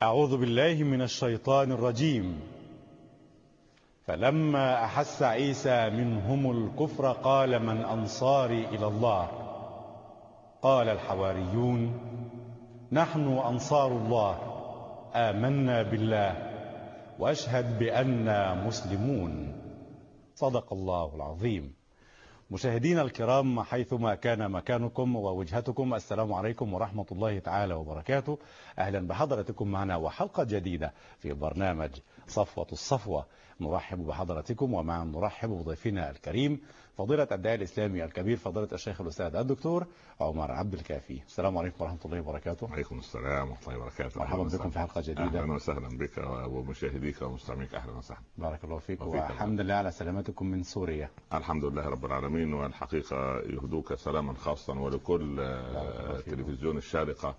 أعوذ بالله من الشيطان الرجيم. فلما أحس عيسى منهم الكفر قال من أنصاري إلى الله؟ قال الحواريون نحن أنصار الله آمنا بالله وأشهد بأننا مسلمون. صدق الله العظيم. مشاهدينا الكرام حيثما كان مكانكم ووجهتكم، السلام عليكم ورحمة الله تعالى وبركاته. أهلا بحضرتكم معنا وحلقة جديدة في برنامج صفوة الصفوة. نرحب بحضرتكم ومعا نرحب بضيفنا الكريم فضيلة الداعية الإسلامي الكبير فضيلة الشيخ الأستاذ الدكتور عمر عبد الكافي. السلام عليكم ورحمة الله وبركاته. وعليكم السلام ورحمة الله وبركاته. مرحبا بكم في حلقة جديدة. أهلا وسهلا بك ومشاهديك ومستمعيك، أهلا وسهلا. بارك الله فيك والحمد لله على سلامتكم من سوريا. الحمد لله رب العالمين، والحقيقة يهدوك سلاما خاصا ولكل تلفزيون الشارقة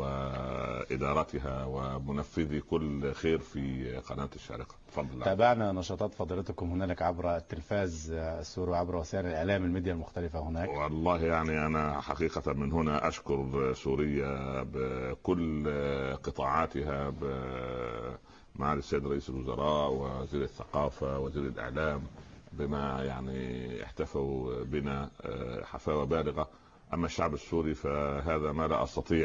وإدارتها ومنفذي كل خير في قناة الشارقة. تفضل. تابعنا نشاطات فضيلتكم هنالك عبر التلفاز السوري وعبر وسائل الإعلام الميديا المختلفة هناك. والله يعني أنا حقيقة من هنا أشكر سوريا بكل قطاعاتها، مع السيد رئيس الوزراء ووزير الثقافة ووزير الإعلام، بما يعني احتفوا بنا حفاوة بالغة. أما الشعب السوري فهذا ما لا أستطيع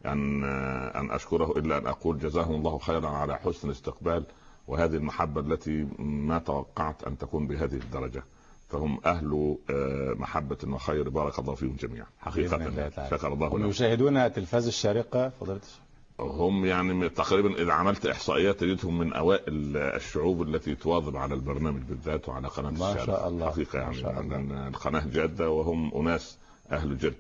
أن أشكره إلا أن أقول جزاهم الله خيرا على حسن الاستقبال وهذه المحبة التي ما توقعت أن تكون بهذه الدرجة. فهم أهل محبة وخير، بارك الله فيهم جميعا حقيقة. شكر الله لهم. يشاهدون تلفاز الشارقة فضيلة هم يعني تقريبا إذا عملت إحصائيات تجدهم من أوائل الشعوب التي تواظب على البرنامج بالذات وعلى قناة الشارقة. ما شاء الله حقيقة يعني شاء الله. القناة جادة وهم أناس أهل جد،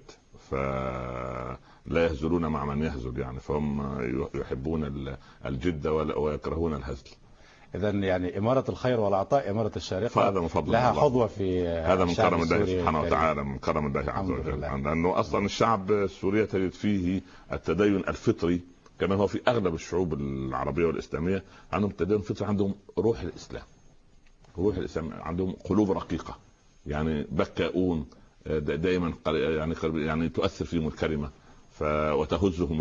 فلا يهزلون مع من يهزل يعني، فهم يحبون الجد ويكرهون الهزل. إذا يعني إمارة الخير والعطاء إمارة الشارقة هذا من فضل لها الله. حظوة في هذا من كرم الله سبحانه الكريم. وتعالى، من كرم الله عز وجل، لأنه أصلا الشعب السوري تجد فيه التدين الفطري كما هو في أغلب الشعوب العربية والإسلامية. عندهم تدين فطري، عندهم روح الإسلام، روح الإسلام، عندهم قلوب رقيقة يعني بكاؤون دائما، يعني تؤثر فيهم الكلمة وتهزهم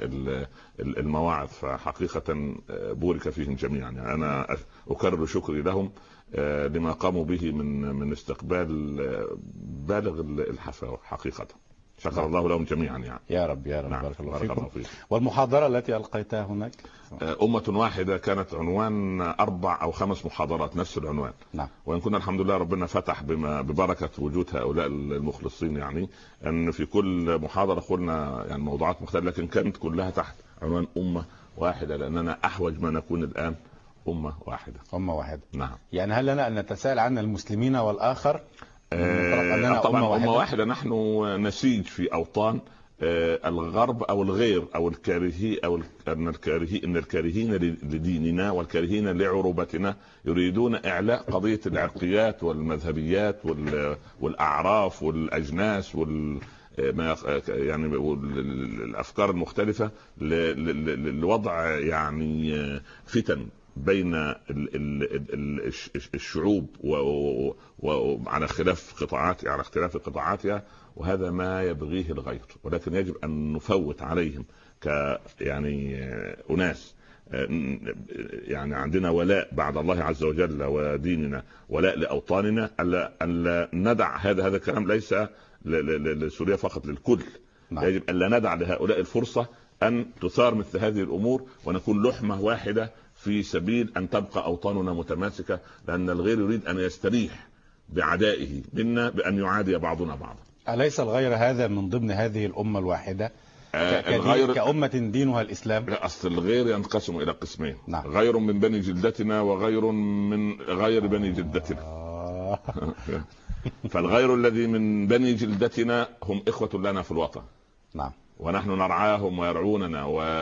المواعظ. فحقيقة بورك فيهم جميعا. يعني أنا أكرر شكري لهم لما قاموا به من استقبال بالغ الحفاوة حقيقة. شكر الله لهم جميعا يعني. يا رب يا رب. نعم. بارك الله فيكم. فيك. والمحاضرة التي ألقيتها هناك أمة واحدة كانت عنوان 4 أو 5 محاضرات نفس العنوان. نعم. وإن كنا الحمد لله ربنا فتح ببركة وجود هؤلاء المخلصين، يعني أن في كل محاضرة قلنا يعني موضوعات مختلفة، لكن كانت كلها تحت عنوان أمة واحدة، لأننا أحوج ما نكون الآن أمة واحدة. أمة واحدة. نعم. يعني هل لنا أن نتساءل عن المسلمين والآخر؟ طبعا أمة واحدة. نحن نسيج في أوطان الغرب او الغير او الكارهي او ان الكارهين لديننا والكارهين لعروبتنا يريدون اعلاء قضيه العرقيات والمذهبيات والاعراف والاجناس يعني الافكار المختلفه لوضع يعني فتن بين الشعوب وعلى اختلاف قطاعاتها، وهذا ما يبغيه الغير. ولكن يجب أن نفوت عليهم يعني أناس يعني عندنا ولاء بعد الله عز وجل وديننا، ولاء لأوطاننا، ألا ندع هذا الكلام ليس لسوريا فقط، للكل. نعم. يجب ألا ندع لهؤلاء الفرصة أن تثار مثل هذه الأمور، ونكون لحمة واحدة في سبيل أن تبقى أوطاننا متماسكة، لأن الغير يريد أن يستريح بعدائه منا بأن يعادي بعضنا بعضا. أليس الغير هذا من ضمن هذه الأمة الواحدة الغير كأمة دينها الإسلام؟ أصل الغير ينقسم إلى قسمين. نعم. غير من بني جلدتنا وغير من غير بني جلدتنا. فالغير الذي من بني جلدتنا هم إخوة لنا في الوطن. نعم. ونحن نرعاهم ويرعوننا،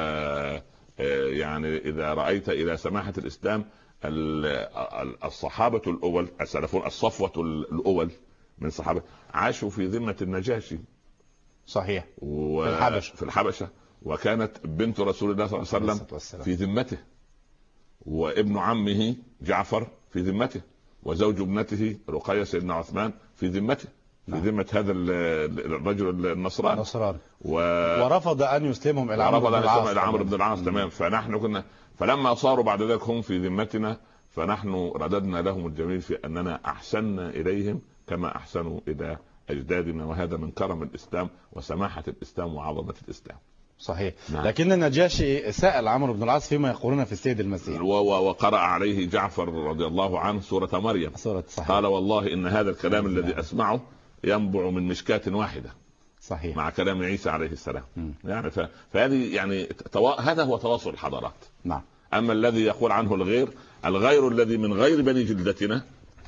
يعني إذا رأيت إلى سماحة الإسلام الصحابة الأول السلفون، الصفوة الأول من صحابة عاشوا في ذمة النجاشي. صحيح. في الحبشة. وكانت بنت رسول الله صلى الله عليه وسلم في ذمته، وابن عمه جعفر في ذمته، وزوج ابنته رقية سيدنا عثمان في ذمته. في ذمة هذا الرجل النصراني ورفض أن يسلمهم إلى عمرو بن العاص. تمام. فنحن كنا فلما صاروا بعد ذلك هم في ذمتنا فنحن رددنا لهم الجميل في أننا أحسننا إليهم كما أحسنوا إلى أجدادنا، وهذا من كرم الإسلام وسماحة الإسلام وعظمة الإسلام. صحيح. نعم. لكن النجاشي سأل عمرو بن العاص فيما يقولون في السيد المسيح، وقرأ عليه جعفر رضي الله عنه سورة مريم. قال والله إن هذا الكلام الذي أسمعه ينبع من مشكاة واحدة. صحيح. مع كلام عيسى عليه السلام. يعني فهذه يعني هذا هو تواصل الحضارات. نعم. أما الذي يقول عنه الغير الذي من غير بني جلدتنا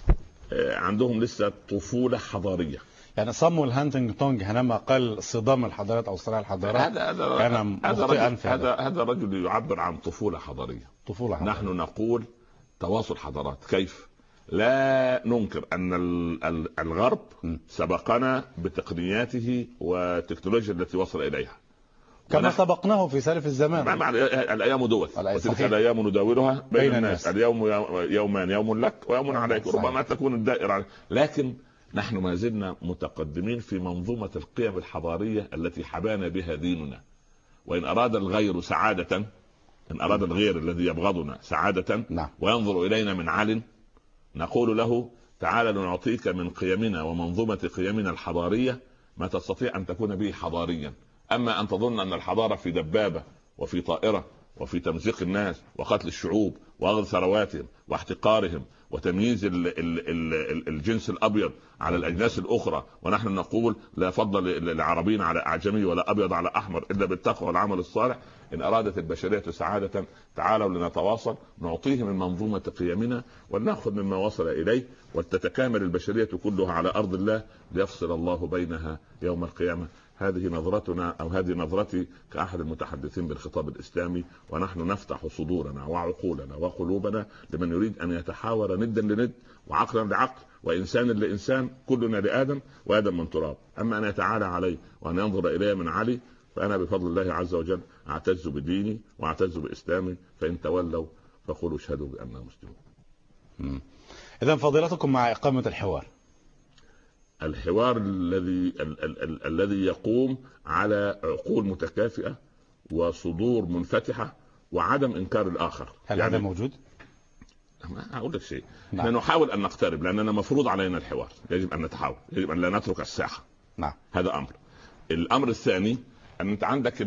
عندهم لسه طفولة حضارية. يعني صامويل هانتنغتون حينما قال صدام الحضارات او صراع الحضارات كان مخطئا في هذا رجل يعبر عن طفولة حضارية. نحن نقول تواصل حضارات. كيف؟ لا ننكر ان الغرب سبقنا بتقنياته والتكنولوجيا التي وصل اليها كما سبقناه في سالف الزمان. الايام دول وتلك الايام نداولها بين الناس. اليوم يومان، يوم لك ويوم عليك، ربما تكون الدائرة عليك. لكن نحن ما زلنا متقدمين في منظومة القيم الحضارية التي حبانا بها ديننا. وإن أراد الغير سعادة، إن أراد الغير الذي يبغضنا سعادة وينظر إلينا من عال، نقول له تعال لنعطيك من قيمنا ومنظومة قيمنا الحضارية ما تستطيع أن تكون به حضاريا. أما أن تظن أن الحضارة في دبابة وفي طائرة وفي تمزيق الناس وقتل الشعوب وأخذ ثرواتهم واحتقارهم وتمييز الجنس الأبيض على الأجناس الأخرى، ونحن نقول لا فضل للعربيين على أعجمي ولا أبيض على أحمر إلا بالتقوى والعمل الصالح. إن أرادت البشرية سعادة تعالوا لنتواصل، نعطيه من منظومة قيمنا ونأخذ مما وصل إليه، وتتكامل البشرية كلها على أرض الله ليفصل الله بينها يوم القيامة. هذه نظرتنا أو هذه نظرتي كأحد المتحدثين بالخطاب الإسلامي، ونحن نفتح صدورنا وعقولنا وقلوبنا لمن يريد أن يتحاور ندا لند وعقلا لعقل وإنسان لإنسان، كلنا لآدم وآدم من تراب. أما أن يتعالى علي وأن ينظر إلي من علي، فأنا بفضل الله عز وجل أعتز بديني وأعتز بإسلامي، فإن تولوا فقولوا اشهدوا بأننا مسلمون. إذن فضيلتكم مع إقامة الحوار الذي يقوم على عقول متكافئة وصدور منفتحة وعدم إنكار الآخر. هل هذا موجود؟ ما أقول لك شيء. نحن نحاول أن نقترب لأننا مفروض علينا الحوار، يجب أن نتحاور، يجب أن لا نترك الساحة. هذا أمر. الأمر الثاني أن أنت عندك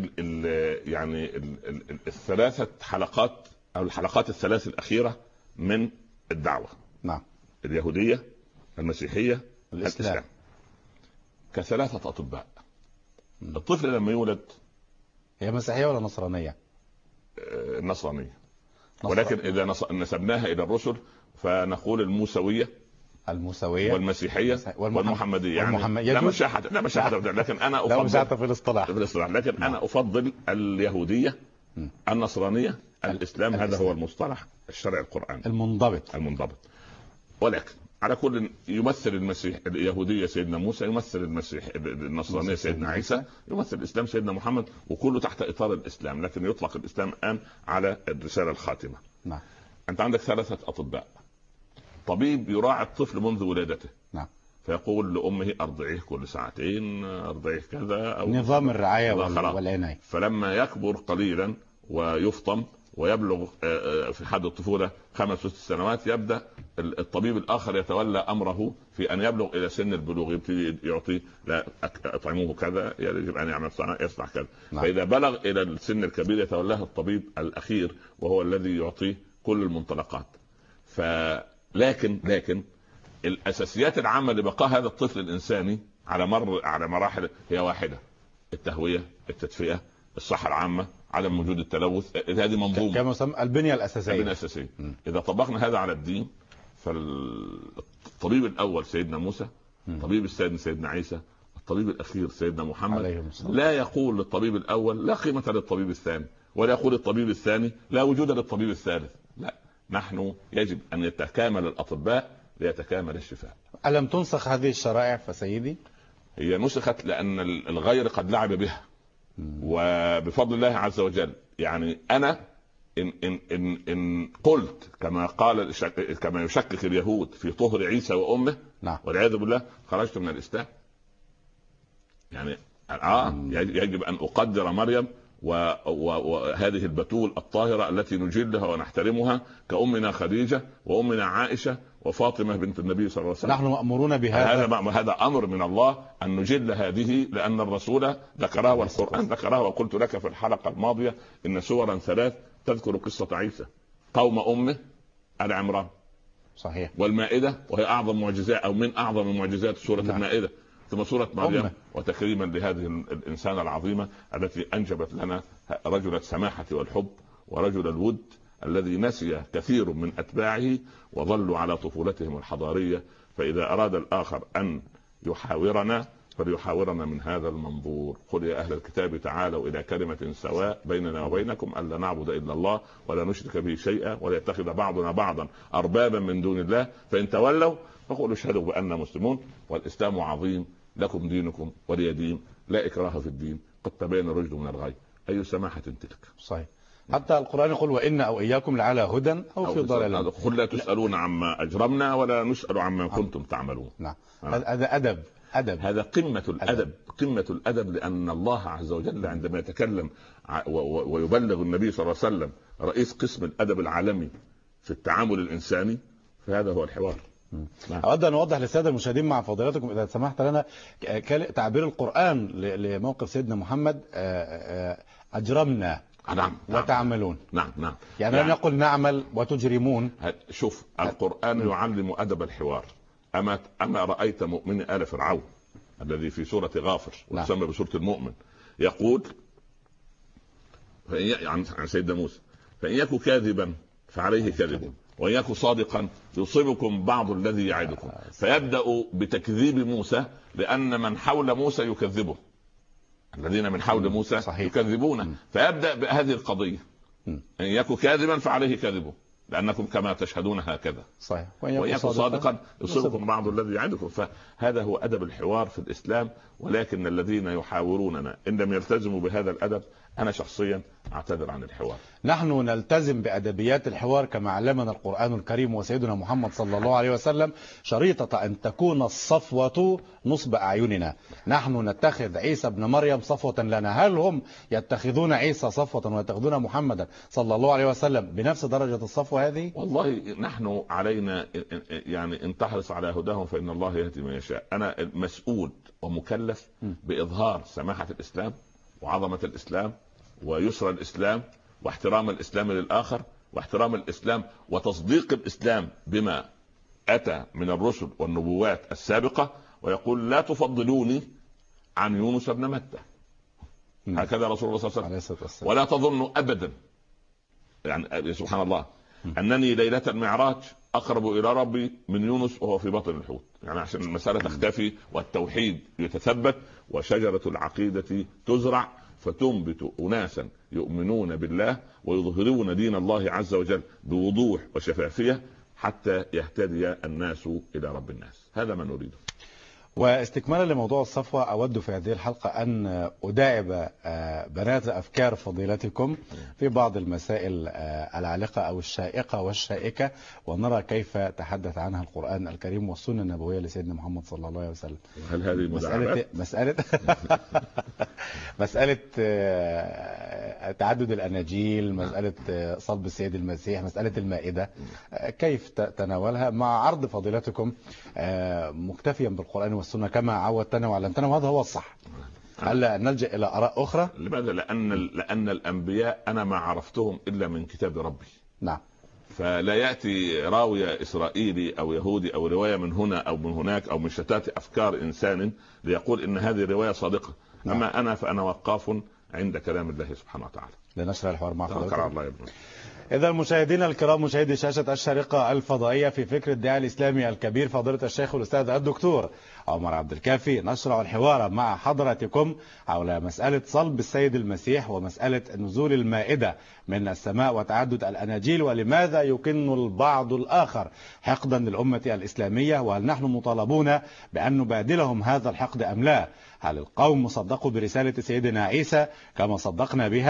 الثلاثة حلقات أو الحلقات الثلاث الأخيرة من الدعوة. اليهودية، المسيحية، الإسلام، كثلاثة أطباء. الطفل لما يولد هي مسيحية ولا نصرانية؟ نصرانية. ولكن إذا نسبناها إلى الرسل فنقول الموسوية والمسيحية والمحمدية. يعني لا مشاحة لكن أنا أفضل في الاصطلاح. لكن أنا أفضل اليهودية، النصرانية، الإسلام. هذا هو المصطلح الشرعي القرآني المنضبط. ولكن على كل يمثل المسيح اليهودية سيدنا موسى، يمثل المسيح النصرانية سيدنا عيسى، يمثل الإسلام سيدنا محمد، وكله تحت إطار الإسلام. لكن يطلق الإسلام الآن على الرسالة الخاتمة. أنت عندك ثلاثة أطباء. طبيب يراعي الطفل منذ ولادته، فيقول لأمه أرضعيه كل ساعتين، أرضعيه كذا، أو نظام الرعاية والعناية. فلما يكبر قليلا ويفطم ويبلغ في حد الطفولة 5 6 سنوات، يبدأ الطبيب الآخر يتولى أمره في أن يبلغ إلى سن البلوغ، يبتدي يعطي لا أطعموه كذا، يجب أن يعمل يصنع كذا. فإذا بلغ إلى السن الكبير يتولاه الطبيب الأخير وهو الذي يعطيه كل المنطلقات. لكن الأساسيات العامة لبقاء هذا الطفل الإنساني على مراحل هي واحدة: التهوية، التدفئة، الصحة العامة، عدم وجود التلوث. هذه منظومة كما يسمى البنية الأساسية. إذا طبقنا هذا على الدين، فالطبيب الأول سيدنا موسى، الطبيب الثاني سيدنا عيسى، الطبيب الأخير سيدنا محمد، لا يقول للطبيب الأول لا قيمة للطبيب الثاني، ولا يقول للطبيب الثاني لا وجود للطبيب الثالث. لا، نحن يجب أن يتكامل الأطباء ليتكامل الشفاء. ألم تنسخ هذه الشرائع فسيدي؟ هي نسخت لأن الغير قد لعب بها، وبفضل الله عز وجل. يعني أنا إن قلت كما يشكك اليهود في طهر عيسى وأمه والعياذ بالله، خرجت من الإسلام. يعني يجب أن أقدر مريم وهذه البتول الطاهرة التي نجلها ونحترمها كأمنا خديجة وأمنا عائشة وفاطمة بنت النبي صلى الله عليه وسلم. نحن مأمورون بهذا. هذا أمر من الله أن نجل هذه، لأن الرسول ذكرها والقرآن ذكرها. وقلت لك في الحلقة الماضية إن سورا 3 تذكر قصة عيسى، قوم أمه آل عمران، صحيح، والمائدة، وهي أعظم معجزات أو من أعظم المعجزات سورة المائدة، ثم سورة مريم. وتكريما لهذه الإنسانة العظيمة التي أنجبت لنا رجل السماحة والحب ورجل الود الذي نسي كثير من أتباعه وظلوا على طفولتهم الحضارية. فإذا أراد الآخر أن يحاورنا فليحاورنا من هذا المنظور: قل يا أهل الكتاب تعالوا إلى كلمة سواء بيننا وبينكم ألا نعبد إلا الله ولا نشرك به شيئا ولا يتخذ بعضنا بعضا أربابا من دون الله فإن تولوا فقولوا اشهدوا بأننا مسلمون والإسلام عظيم لكم دينكم ولي دين لا إكراه في الدين قد تبين الرشد من الغي. أي سماحة تلك. صحيح. حتى القرآن يقول وإن أو إياكم لعلى هدى أو في ضلال. قل لا تسألون عما أجرمنا ولا نسأل عما كنتم تعملون. نعم. هذا أدب. هذا قمة الأدب. قمة الأدب، لأن الله عز وجل عندما يتكلم ويبلغ النبي صلى الله عليه وسلم رئيس قسم الأدب العالمي في التعامل الإنساني، فهذا هو الحوار. أود أن أوضح للسادة المشاهدين مع فضيلتكم إذا سمحت لنا تعبير القرآن لموقف سيدنا محمد: أجرمنا وتعملون. نعم. يعني لم يقل نعمل وتجرمون. شوف، القرآن يعلم أدب الحوار. أما رأيت مؤمن آل فرعون الذي في سورة غافر وتسمى بسورة المؤمن يقول عن سيدنا موسى: فإن يكن كاذبا فعليه كذب وإن يكن صادقا يصيبكم بعض الذي يعدكم. فيبدأ بتكذيب موسى لأن من حول موسى يكذبه، الذين من حول موسى يكذبونه، فيبدأ بهذه القضية: إن يكن كاذبا فعليه كذبه لأنكم كما تشهدون هكذا. صحيح. وإن يكن صادقا يصيبكم بعض الذي يعدكم. فهذا هو أدب الحوار في الإسلام. ولكن الذين يحاوروننا إن لم يلتزموا بهذا الأدب أنا شخصيا أعتذر عن الحوار. نحن نلتزم بأدبيات الحوار كما علمنا القرآن الكريم وسيدنا محمد صلى الله عليه وسلم، شريطة أن تكون الصفوة نصب أعيننا. نحن نتخذ عيسى ابن مريم صفوة لنا. هل هم يتخذون عيسى صفوة ويتخذون محمدا صلى الله عليه وسلم بنفس درجة الصفوة هذه؟ والله نحن علينا يعني ان تحرص على هداهم فإن الله يهدي من يشاء. أنا مسؤول ومكلف بإظهار سماحة الإسلام وعظمة الإسلام ويسر الإسلام واحترام الإسلام للآخر واحترام الإسلام وتصديق الإسلام بما أتى من الرسل والنبوات السابقة. ويقول: لا تفضلوني عن يونس بن متى. هكذا رسول الله صلى الله عليه وسلم. ولا تظنوا أبدا، يعني سبحان الله، أنني ليلة المعراج أقرب إلى ربي من يونس وهو في بطن الحوت، يعني عشان المسألة تختفي والتوحيد يتثبت وشجرة العقيدة تزرع فتنبت أناسا يؤمنون بالله ويظهرون دين الله عز وجل بوضوح وشفافية حتى يهتدي الناس إلى رب الناس. هذا ما نريده. واستكمالا لموضوع الصفوة، أود في هذه الحلقة أن أداعب بنات أفكار فضيلتكم في بعض المسائل العالقة أو الشائقة والشائكة، ونرى كيف تحدث عنها القرآن الكريم والسنة النبوية لسيدنا محمد صلى الله عليه وسلم. هل هذه مداعبات؟ مسألة تعدد الأناجيل، مسألة صلب السيد المسيح، مسألة المائدة، كيف تناولها مع عرض فضيلتكم مكتفيا بالقرآن والسنة كما عودتنا وعلمتنا، وهذا هو الصح؟ هل نلجأ إلى آراء أخرى؟ لماذا؟ لأن الأنبياء أنا ما عرفتهم إلا من كتاب ربي. نعم. فلا يأتي راوية إسرائيلي أو يهودي أو رواية من هنا أو من هناك أو من شتات أفكار إنسان ليقول إن هذه الرواية صادقة. نعم. أما أنا فأنا وقاف عند كلام الله سبحانه وتعالى. لنشر الحوار مع فضيلتك. الله يبارك. إذا مشاهدينا الكرام، مشاهدي شاشة الشارقة الفضائية، في فكر الداعي الإسلامي الكبير فضيلة الشيخ الأستاذ الدكتور عمر عبد الكافي، نشرع الحوار مع حضراتكم حول مسألة صلب السيد المسيح ومسألة نزول المائدة من السماء وتعدد الأناجيل، ولماذا يكن البعض الآخر حقدا للأمة الإسلامية، وهل نحن مطالبون بأن نبادلهم هذا الحقد أم لا؟ هل القوم صدقوا برسالة سيدنا عيسى كما صدقنا بها؟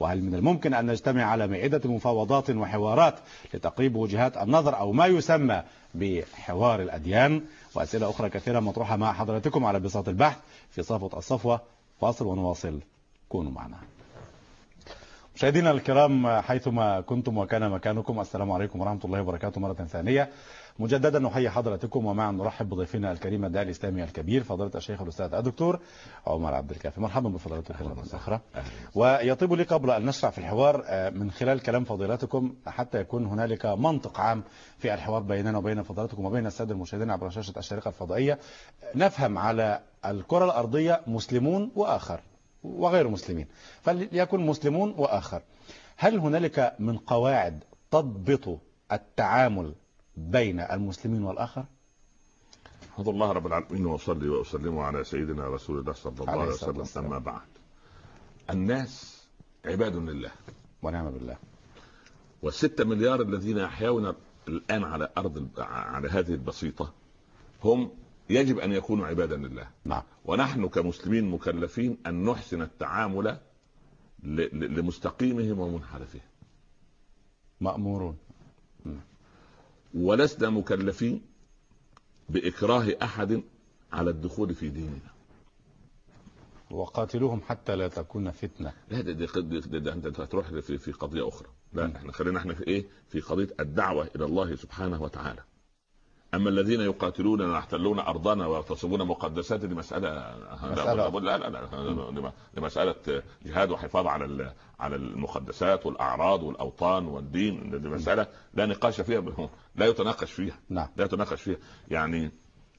وهل من الممكن أن نجتمع على مائدة مفاوضات وحوارات لتقريب وجهات النظر أو ما يسمى بحوار الأديان؟ وأسئلة أخرى كثيرة مطروحة مع حضراتكم على بساط البحث في صفوة الصفوة. فاصل ونواصل، كونوا معنا. مشاهدينا الكرام حيثما كنتم وكان مكانكم، السلام عليكم ورحمة الله وبركاته مرة ثانية. مجددا نحيي حضراتكم ومعا نرحب بضيفنا الكريم الداعي الإسلامي الكبير فضيلة الشيخ الأستاذ الدكتور عمر عبد الكافي. مرحبا بفضيلتكم مرة أخرى. ويطيب لي قبل أن نشرع في الحوار من خلال كلام فضيلتكم حتى يكون هنالك منطق عام في الحوار بيننا وبين فضيلتكم وبين السادة المشاهدين عبر شاشة الشريقة الفضائية، نفهم على الكرة الأرضية مسلمون وآخر وغير مسلمين، فليكن مسلمون وآخر. هل هنالك من قواعد تضبط التعامل بين المسلمين والآخر؟ الحمد لله رب العالمين، وصلي وأسلم على سيدنا رسول الله صلى الله عليه وسلم. أما بعد، الناس عباد لله ونعم بالله، و6 مليار الذين يحيون الآن على أرض على هذه البسيطة هم يجب أن يكونوا عبادا لله. نعم. ونحن كمسلمين مكلفين أن نحسن التعامل لمستقيمهم ومنحرفهم. مأمورون. ولسنا مكلفين بإكراه أحد على الدخول في ديننا. وقاتلوهم حتى لا تكون فتنة. لا ده انت هتروح في قضية أخرى. لا احنا خلينا في ايه، في قضية الدعوة إلى الله سبحانه وتعالى. أما الذين يقاتلون ويحتلون أرضنا ويغتصبون مقدسات دي مسألة لا مسألة جهاد وحفاظ على المقدسات والأعراض والأوطان والدين. دي مسألة لا نقاش فيها، لا يتناقش فيها. نعم. لا يتناقش فيها. يعني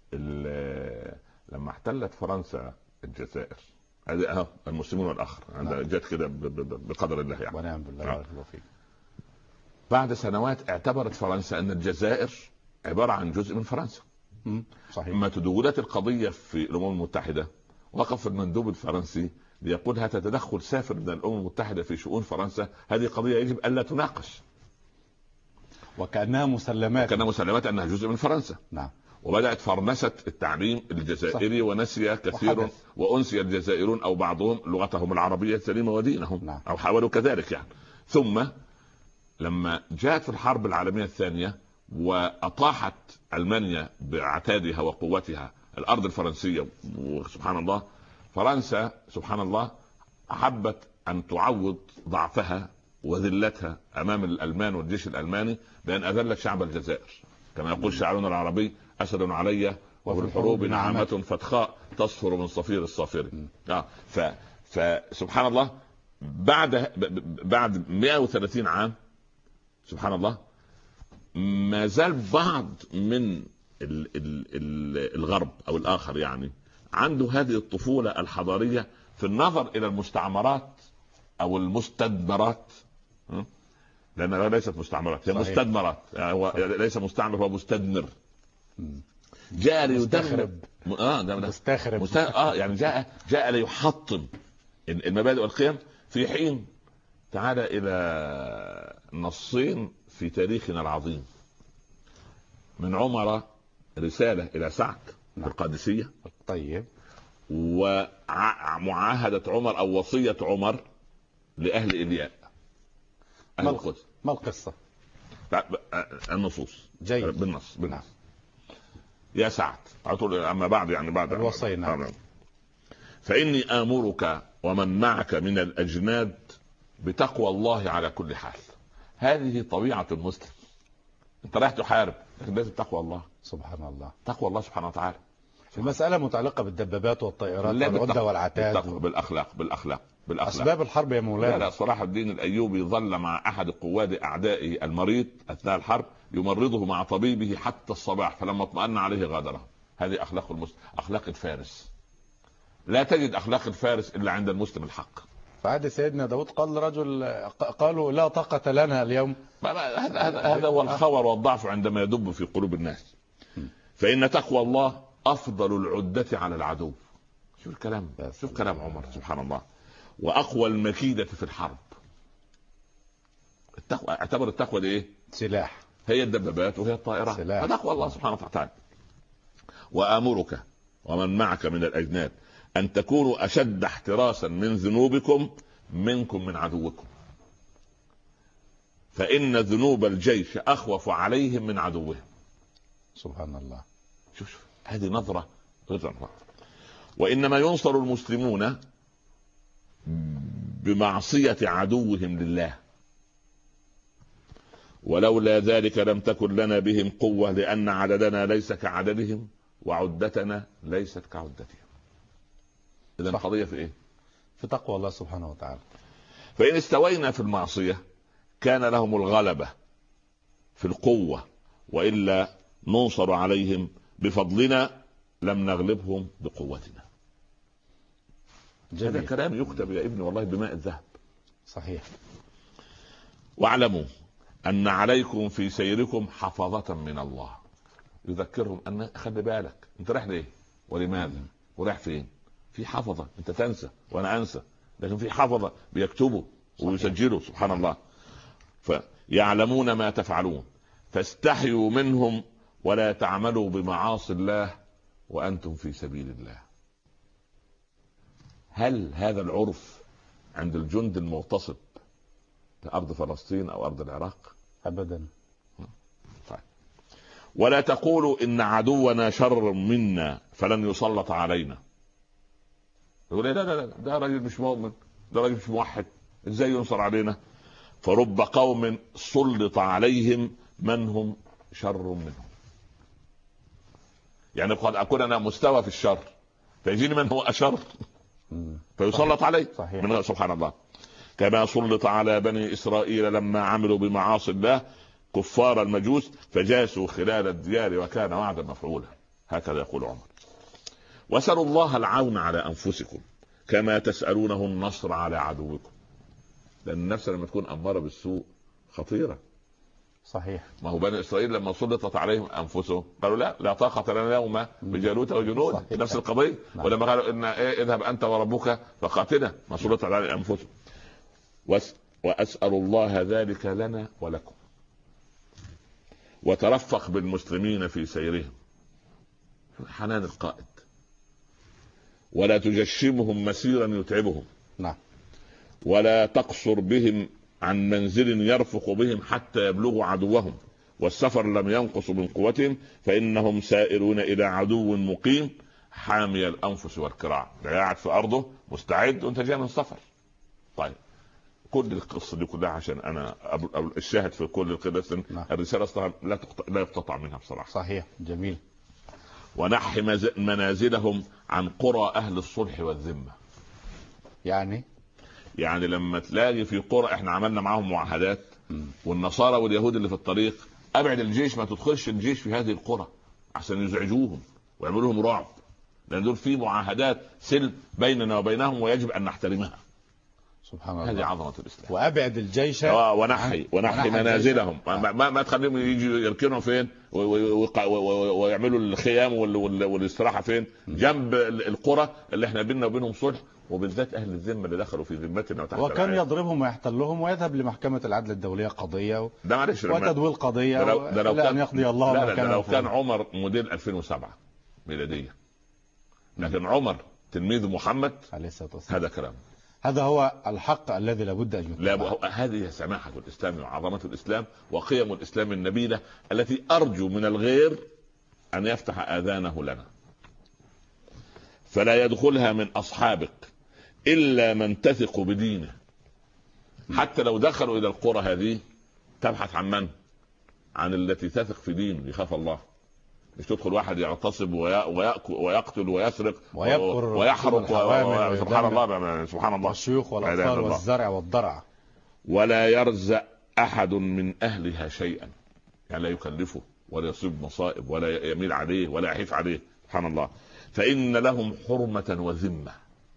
لما احتلت فرنسا الجزائر، هذه المسلمون والآخر جت كده بقدر الله يعني. ونعم بالله. بارك الله فيك. بعد سنوات اعتبرت فرنسا أن الجزائر عبارة عن جزء من فرنسا. صحيح. لما تدولت القضية في الأمم المتحدة، وقف المندوب الفرنسي ليقول هذا تدخل سافر من الأمم المتحدة في شؤون فرنسا، هذه قضية يجب ألا تناقش. وكأنها مسلمات. أنها جزء من فرنسا. نعم. وبدأت فرنسة التعليم الجزائري، ونسي كثير وأنسي الجزائريون أو بعضهم لغتهم العربية السليمة ودينهم. نعم. أو حاولوا كذلك يعني. ثم لما جاءت الحرب العالمية الثانية وأطاحت ألمانيا بعتادها وقوتها الأرض الفرنسية، وسبحان الله فرنسا سبحان الله أحبت أن تعوض ضعفها وذلتها أمام الألمان والجيش الألماني بأن أذلت شعب الجزائر. كما يقول شاعرنا العربي: أسد علي وفي الحروب نعمة فتخاء تصفر من صفير الصافر. فسبحان الله بعد 130 عام سبحان الله ما زال بعض من الغرب او الاخر يعني عنده هذه الطفولة الحضارية في النظر الى المستعمرات او المستدمرات، لانها ليست مستعمرات، هي مستدمرات. يعني هو ليس مستعمر، هو مستدمر. جاء ليدخرب مستخرب يعني جاء ليحطم المبادئ والقيم، في حين تعال الى نصين في تاريخنا العظيم. من عمر رسالة إلى سعد في القادسية. طيب. ومعاهدة عمر أو وصية عمر لأهل إلياء أهل القدس. ما القصة؟ النصوص جيد. بالنص. نعم. يا سعد أما بعد يعني بعد الوصية. نعم. فإني آمرك ومن معك من الأجناد بتقوى الله على كل حال. هذه طبيعة المسلم. انت رايح تحارب لكن لازم تقوى الله. سبحان الله. تقوى الله سبحانه وتعالى. المسألة متعلقة بالدبابات والطائرات والعدة والعتاد. بالأخلاق. أسباب الحرب يا مولانا. لا صلاح الدين الأيوبي ظل مع أحد قواد أعدائه المريض أثناء الحرب يمرضه مع طبيبه حتى الصباح، فلما اطمأن عليه غادره. هذه أخلاق المسلم، أخلاق الفارس. لا تجد أخلاق الفارس إلا عند المسلم الحق. فعاد سيدنا داود قالوا لا طاقة لنا اليوم. هذا هو الخور والضعف عندما يدب في قلوب الناس. فإن تقوى الله أفضل العدة على العدو. شوف الكلام، شوف كلام عمر سبحان الله. وأقوى المكيدة في الحرب التقوى. اعتبر التقوى دي إيه؟ سلاح. هي الدبابات وهي الطائرات. فتقوى الله سبحانه وتعالى. وآمرك ومن معك من الأجناد أن تكونوا أشد احتراسا من ذنوبكم منكم من عدوكم. فإن ذنوب الجيش أخوف عليهم من عدوهم. سبحان الله. شوف هذه نظرة غير نظرة. وإنما ينصر المسلمون بمعصية عدوهم لله، ولولا ذلك لم تكن لنا بهم قوة، لأن عددنا ليس كعددهم وعدتنا ليست كعدتهم. إذن القضية في إيه؟ في تقوى الله سبحانه وتعالى. فإن استوينا في المعصية كان لهم الغلبة في القوة، وإلا ننصر عليهم بفضلنا لم نغلبهم بقوتنا. هذا كلام يكتب يا ابني والله بماء الذهب. صحيح. واعلموا أن عليكم في سيركم حفظة من الله، يذكرهم أن خلي بالك أنت رايح ليه ولماذا ورايح فين. في حفظة، أنت تنسى وأنا أنسى، لكن في حفظة بيكتبوا ويسجلوا. سبحان الله. فيعلمون ما تفعلون فاستحيوا منهم ولا تعملوا بمعاصي الله وأنتم في سبيل الله. هل هذا العرف عند الجند المغتصب في أرض فلسطين أو أرض العراق؟ أبدا. طيب. ولا تقولوا إن عدونا شر منا فلن يسلط علينا. يقول لا لا لا، ده راجل مش مؤمن، ده راجل مش موحد، ازاي ينصر علينا؟ فرب قوم سلط عليهم من هم شر منهم. يعني قد أكون أنا مستوى في الشر فيجيني من هو أشر فيسلط عليه. صحيح. من سبحان الله. كما سلط على بني إسرائيل لما عملوا بمعاصي الله كفار المجوس فجاسوا خلال الديار وكان وعدا مفعولا. هكذا يقول عمر. واسألوا الله العون على أنفسكم كما تسألونه النصر على عدوكم، لأن النفس لما تكون أمارة بالسوء خطيرة. صحيح. ما هو بني إسرائيل لما سلطت عليهم أنفسهم قالوا لا طاقة لنا اليوم بجالوت وجنود، نفس القضية. ولما قالوا إن اذهب أنت وربك فقاتلا، ما سلطت على أنفسهم. وأسأل الله ذلك لنا ولكم. وترفق بالمسلمين في سيرهم، حنان القائد. ولا تجشمهم مسيرا يتعبهم. نعم. ولا تقصر بهم عن منزل يرفق بهم حتى يبلغوا عدوهم، والسفر لم ينقص من قوتهم فإنهم سائرون إلى عدو مقيم حامي الأنفس والكراع. قاعد في أرضه مستعد وانت جاي من سفر. طيب كل القصة دي كلها عشان أنا الشاهد في كل القصة. الرسالة أصلا لا يقتطع منها بصراحة. صحيح. جميل. ونحي منازلهم عن قرى أهل الصلح والذمة. يعني لما تلاقي في قرى احنا عملنا معاهم معاهدات والنصارى واليهود اللي في الطريق، ابعد الجيش، ما تدخلش الجيش في هذه القرى عشان يزعجوهم ويعملوا لهم رعب، لان دول في معاهدات سلم بيننا وبينهم ويجب ان نحترمها. سبحان الله. هذه عظمة الإسلام. وأبعد الجيش ونحي منازلهم. ما تخليهم يجوا يركنوا فين ويعملوا الخيام والاستراحة فين؟ جنب القرى اللي احنا بيننا وبينهم صلح، وبالذات أهل الذمة اللي دخلوا في ذمتنا وكان يضربهم ويحتلهم ويذهب لمحكمة العدل الدولية قضية وتدويل قضية إلى أن يقضي الله ما كان. لو كان عمر موديل 2007 ميلادية، لكن عمر تلميذ محمد عليه الصلاة والسلام، هذا كلام. هذا هو الحق الذي لابد أن يتبع. هذه سماحة الإسلام وعظمة الإسلام وقيم الإسلام النبيلة التي أرجو من الغير أن يفتح آذانه لنا. فلا يدخلها من أصحابك إلا من تثق بدينه. حتى لو دخلوا إلى القرى هذه تبحث عن من؟ عن التي تثق في دينه يخاف الله. مش تدخل واحد يغتصب ويقتل ويسرق ويحرق سبحان الله سبحان الله. الشيوخ والأطفال والزرع والضرع. ولا يرزق أحد من أهلها شيئا، يعني لا يكلفه ولا يصيب مصائب ولا يميل عليه ولا يحيف عليه. سبحان الله. فإن لهم حرمة وذمة.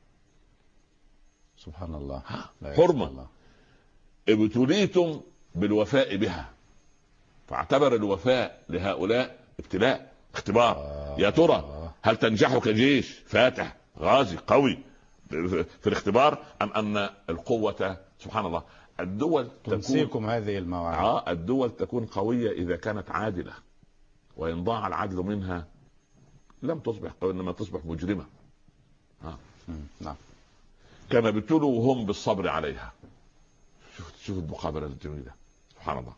سبحان الله. حرمة ابتليتم بالوفاء بها، فاعتبر الوفاء لهؤلاء ابتلاء اختبار. يا ترى هل تنجح كجيش فاتح غازي قوي في الاختبار أم أن القوة سبحان الله. الدول تنسيكم هذه المواعيد. الدول تكون قوية إذا كانت عادلة، وإن ضاع العدل منها لم تصبح قوية إنما تصبح مجرمة. نعم. كما ابتلوا هم بالصبر عليها. شوف المقابلة الجميلة. سبحان الله.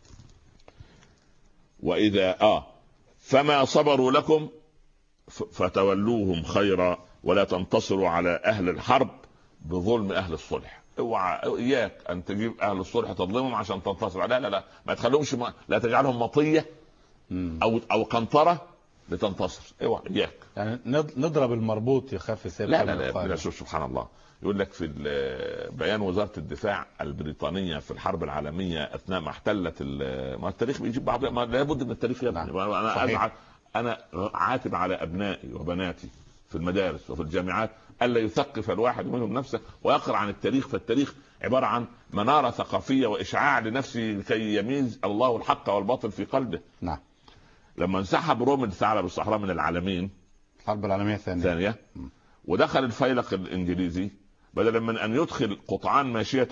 وإذا فما صبروا لكم فتولوهم خيرا ولا تنتصروا على أهل الحرب بظلم أهل الصلح. اوعى إياك أن تجيب أهل الصلح تظلمهم عشان تنتصر، لا لا لا، ما تخليهمش، لا تجعلهم مطية أو قنطرة لتنتصر، اوعى إياك. يعني نضرب المربوط يخاف سير. لا لا لا، سبحان الله. يقول لك في بيان وزارة الدفاع البريطانية في الحرب العالمية أثناء ما احتلت ما التاريخ بيجيب بعض، ما لابد من التاريخ يا ابني. أنا أزعل، أنا عاتب على أبنائي وبناتي في المدارس وفي الجامعات ألا يثقف الواحد منهم نفسه ويقرأ عن التاريخ، فالتاريخ عبارة عن منارة ثقافية وإشعاع لنفسه لكي يميز الله الحق والباطل في قلبه. نعم. لما انسحب رومل ثعلب الصحراء من العالمين الحرب العالمية الثانية ودخل الفيلق الإنجليزي، بدلا من ان يدخل قطعان ماشيه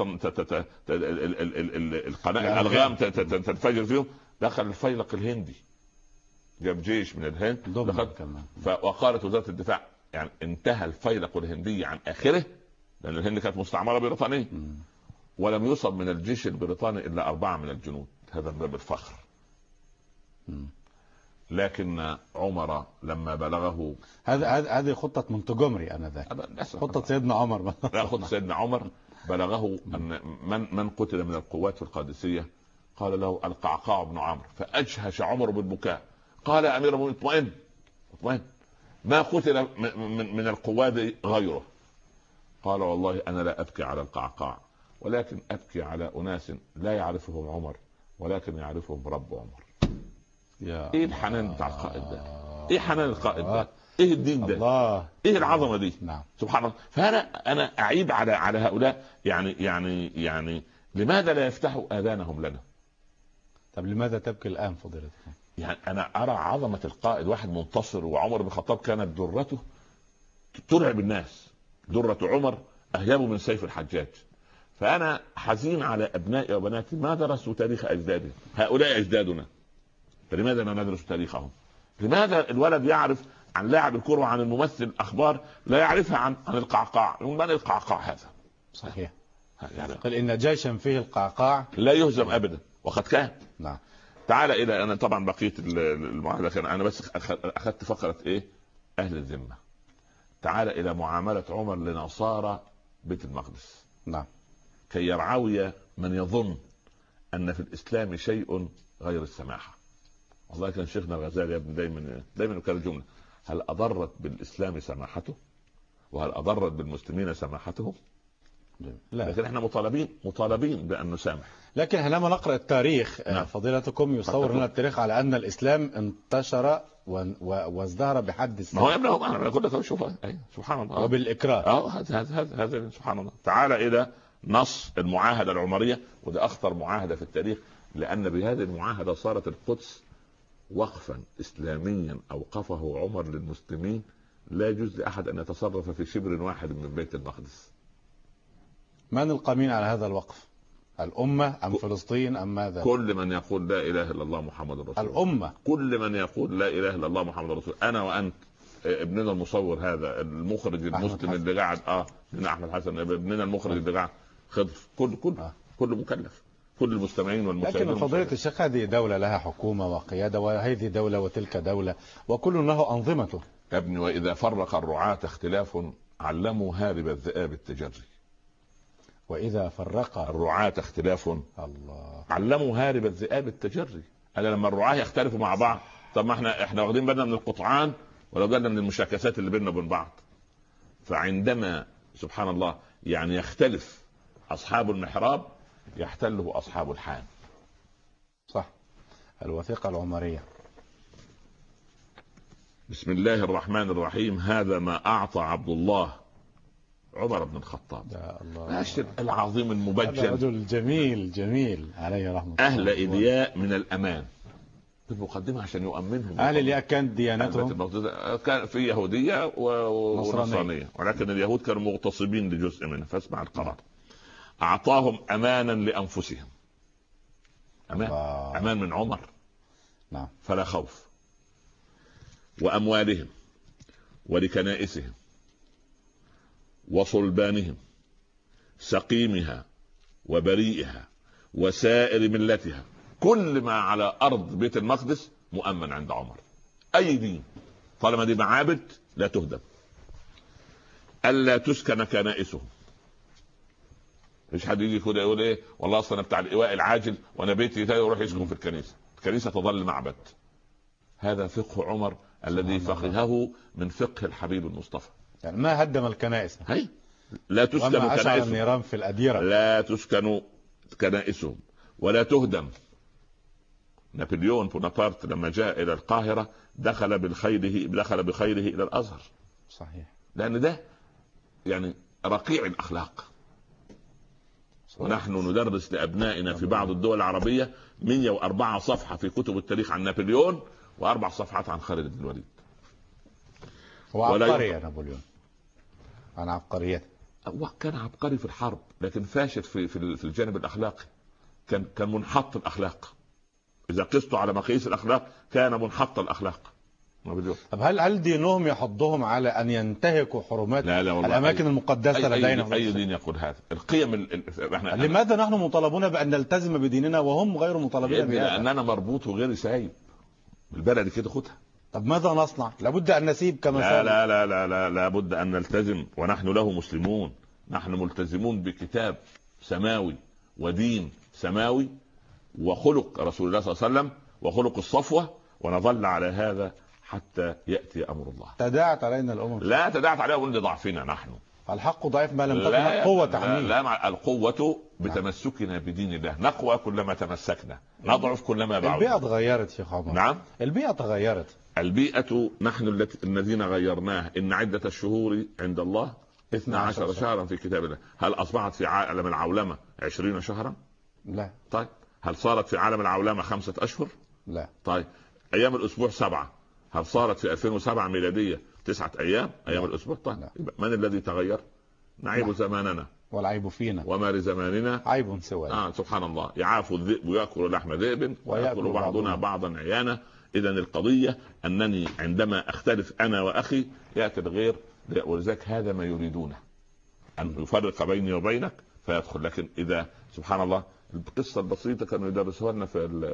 الالغام تنفجر فيهم، دخل الفيلق الهندي، جاب جيش من الهند وقالت وزاره الدفاع يعني انتهى الفيلق الهندي عن اخره، لان الهند كانت مستعمره بريطانيه، ولم يصب من الجيش البريطاني الا 4 من الجنود. هذا من باب الفخر. لكن عمر لما بلغه هذه خطة مونتجومري خطة سيدنا عمر. لا، خطة سيدنا عمر بلغه أن من قتل من القوات في القادسية قال له القعقاع بن عمرو، فأجهش عمر بالبكاء. قال يا أمير المؤمنين اطمئن، ما قتل من القوات غيره. قال والله أنا لا أبكي على القعقاع، ولكن أبكي على أناس لا يعرفهم عمر ولكن يعرفهم رب عمر. ايه الحنان بتاع القائد ده؟ ايه حنان القائد ده؟ ايه الدين ده؟ الله. ايه العظمه دي؟ نعم. سبحان الله. فانا اعيب على هؤلاء، يعني لماذا لا يفتحوا اذانهم لنا؟ طب لماذا تبكي الان فضيلتكم؟ يعني انا ارى عظمه القائد، واحد منتصر. وعمر بن الخطاب كانت درته ترعب الناس، دره عمر اهيب من سيف الحجاج. فانا حزين على ابنائي وبناتي ما درسوا تاريخ اجدادهم. هؤلاء اجدادنا، فلماذا لا ندرس تاريخهم؟ لماذا الولد يعرف عن لاعب الكرة وعن الممثل أخبار لا يعرفها عن القعقاع؟ من القعقاع هذا؟ صحيح. يعني قال إن جيشا فيه القعقاع لا يهزم أبدا، وقد كان. نعم. تعال إلى، أنا طبعا بقيت المعاهدة، أنا بس أخذت فقرة إيه؟ أهل الذمة. تعال إلى معاملة عمر لنصارى بيت المقدس. نعم. كي يرعوي من يظن أن في الإسلام شيء غير السماحة. والله كان شيخنا الغزالي يا ابني دايما كان الجمله: هل اضرت بالاسلام سماحته؟ وهل اضرت بالمسلمين سماحتهم؟ لا. لكن احنا مطالبين بان نسامح. لكن حينما نقرا التاريخ فضيلتكم يصور لنا التاريخ على ان الاسلام انتشر وازدهر بحد السيف. ما هو يا ابني انا كنت اشوف سبحان الله، وبالاكراه. هذا سبحان الله. تعال الى نص المعاهده العمريه، وده اخطر معاهده في التاريخ، لان بهذه المعاهده صارت القدس وقفا اسلاميا اوقفه عمر للمسلمين، لا يجوز لاحد ان يتصرف في شبر واحد من بيت المقدس. من القائمين على هذا الوقف؟ الامه ام فلسطين ام ماذا؟ كل من يقول لا اله الا الله محمد رسول الله. الامه، كل من يقول لا اله الا الله محمد رسول الله. انا وانت، ابننا المصور هذا، المخرج المسلم اللي قاعد ابننا احمد حسن، ابننا المخرج اللي قاعد خضر، كل مكلف، كل المستمعين والمشاهدين. لكن فضيلة الشيخ هذه دولة لها حكومة وقيادة، وهذه دولة وتلك دولة، وكل له أنظمته. يا ابني وإذا فرق الرعاة اختلاف علموا هارب الذئاب التجري. وإذا فرق الرعاة اختلاف الله علموا هارب الذئاب التجري. أنا لما الرعاة يختلفوا مع بعض، طب ما احنا واخدين بالنا من القطعان ولا بالنا من المشاكسات اللي بيننا وبين بعض. فعندما سبحان الله يعني يختلف أصحاب المحراب يحتله أصحاب الحان. صح. الوثيقة العمرية. بسم الله الرحمن الرحيم. هذا ما أعطى عبد الله عمر بن الخطاب. يا الله. العظيم المبجل، رجل جميل عليه رحمة الله. أهل إلياء من الأمان. بالمقدمة عشان يؤمنهم. أهل إلياء كانت ديانتهم كان في يهودية ونصرانية، ولكن اليهود كانوا مغتصبين لجزء منها. فاسمع القرار. أعطاهم أمانا لأنفسهم. أمان من عمر. نعم. فلا خوف. وأموالهم ولكنائسهم وصلبانهم، سقيمها وبريئها وسائر ملتها، كل ما على أرض بيت المقدس مؤمن عند عمر. أي دين طالما دي معابد لا تهدم. ألا تسكن كنائسهم. مش حد يجي كده يقول ايه والله اصلا بتاع الايواء العاجل وانا بيتي ده يروح يسكن في الكنيسه. الكنيسه تظل معبد. هذا فقه عمر الذي فقهه من فقه الحبيب المصطفى. يعني ما هدم الكنائس، هي لا تسكن كنائسهم، النيران في الأديرة لا تسكن كنائسهم ولا تهدم. نابليون بونابرت لما جاء الى القاهره دخل بخيله الى الازهر. صحيح. لان ده يعني رقيع الاخلاق. ونحن ندرس لأبنائنا في بعض الدول العربية 104 صفحة في كتب التاريخ عن نابليون و4 صفحات عن خالد بن الوليد. هو عبقري يا نابليون عن عبقريته. كان عبقري في الحرب لكن فاشل في الجانب الأخلاقي. كان منحط الأخلاق. إذا قسته على مقاييس الأخلاق كان منحط الأخلاق. طب هل دينهم يحضهم على ان ينتهكوا حرمات لا الاماكن المقدسه لدينا؟ اي دين يقول هذا؟ القيم لماذا نحن مطالبون بان نلتزم بديننا وهم غير مطالبين بهذا؟ لاننا مربوط وغير سايب بالبلد كده خدها. طب ماذا نصنع؟ لابد ان نسيب كما لا لا لا لا لا لابد ان نلتزم، ونحن له مسلمون. نحن ملتزمون بكتاب سماوي ودين سماوي وخلق رسول الله صلى الله عليه وسلم وخلق الصفوه، ونظل على هذا حتى يأتي أمر الله. تداعت علينا الأمم. لا تداعت علينا من ضعفنا نحن. الحق ضعيف ما لم تكن القوة تحميه. لا مع القوة بتمسكنا بدين الله. نقوى كلما تمسكنا، نضعف كلما بعدنا. البيئة تغيرت شيخ عمر. نعم البيئة تغيرت. البيئة نحن الذين غيرناها. إن عدة الشهور عند الله 12 شهرا في كتاب الله. هل أصبحت في عالم العولمة 20 شهرا؟ لا. طيب هل صارت في عالم العولمة 5 أشهر؟ لا. طيب أيام الأسبوع 7. هل صارت في 2007 ميلادية 9 أيام الأسبوع؟ طيب من الذي تغير؟ نعيب زماننا والعيب فينا وما لزماننا عيب سوى. سبحان الله. يعاف الذئب ويأكل لحم ذئب ويأكل بعضنا بعضا عيانا. إذا القضية أنني عندما أختلف أنا وأخي يأتي الغير، ولذلك هذا ما يريدونه أن يفرق بيني وبينك فيدخل. لكن إذا سبحان الله القصة البسيطة كانوا يدرسوها لنا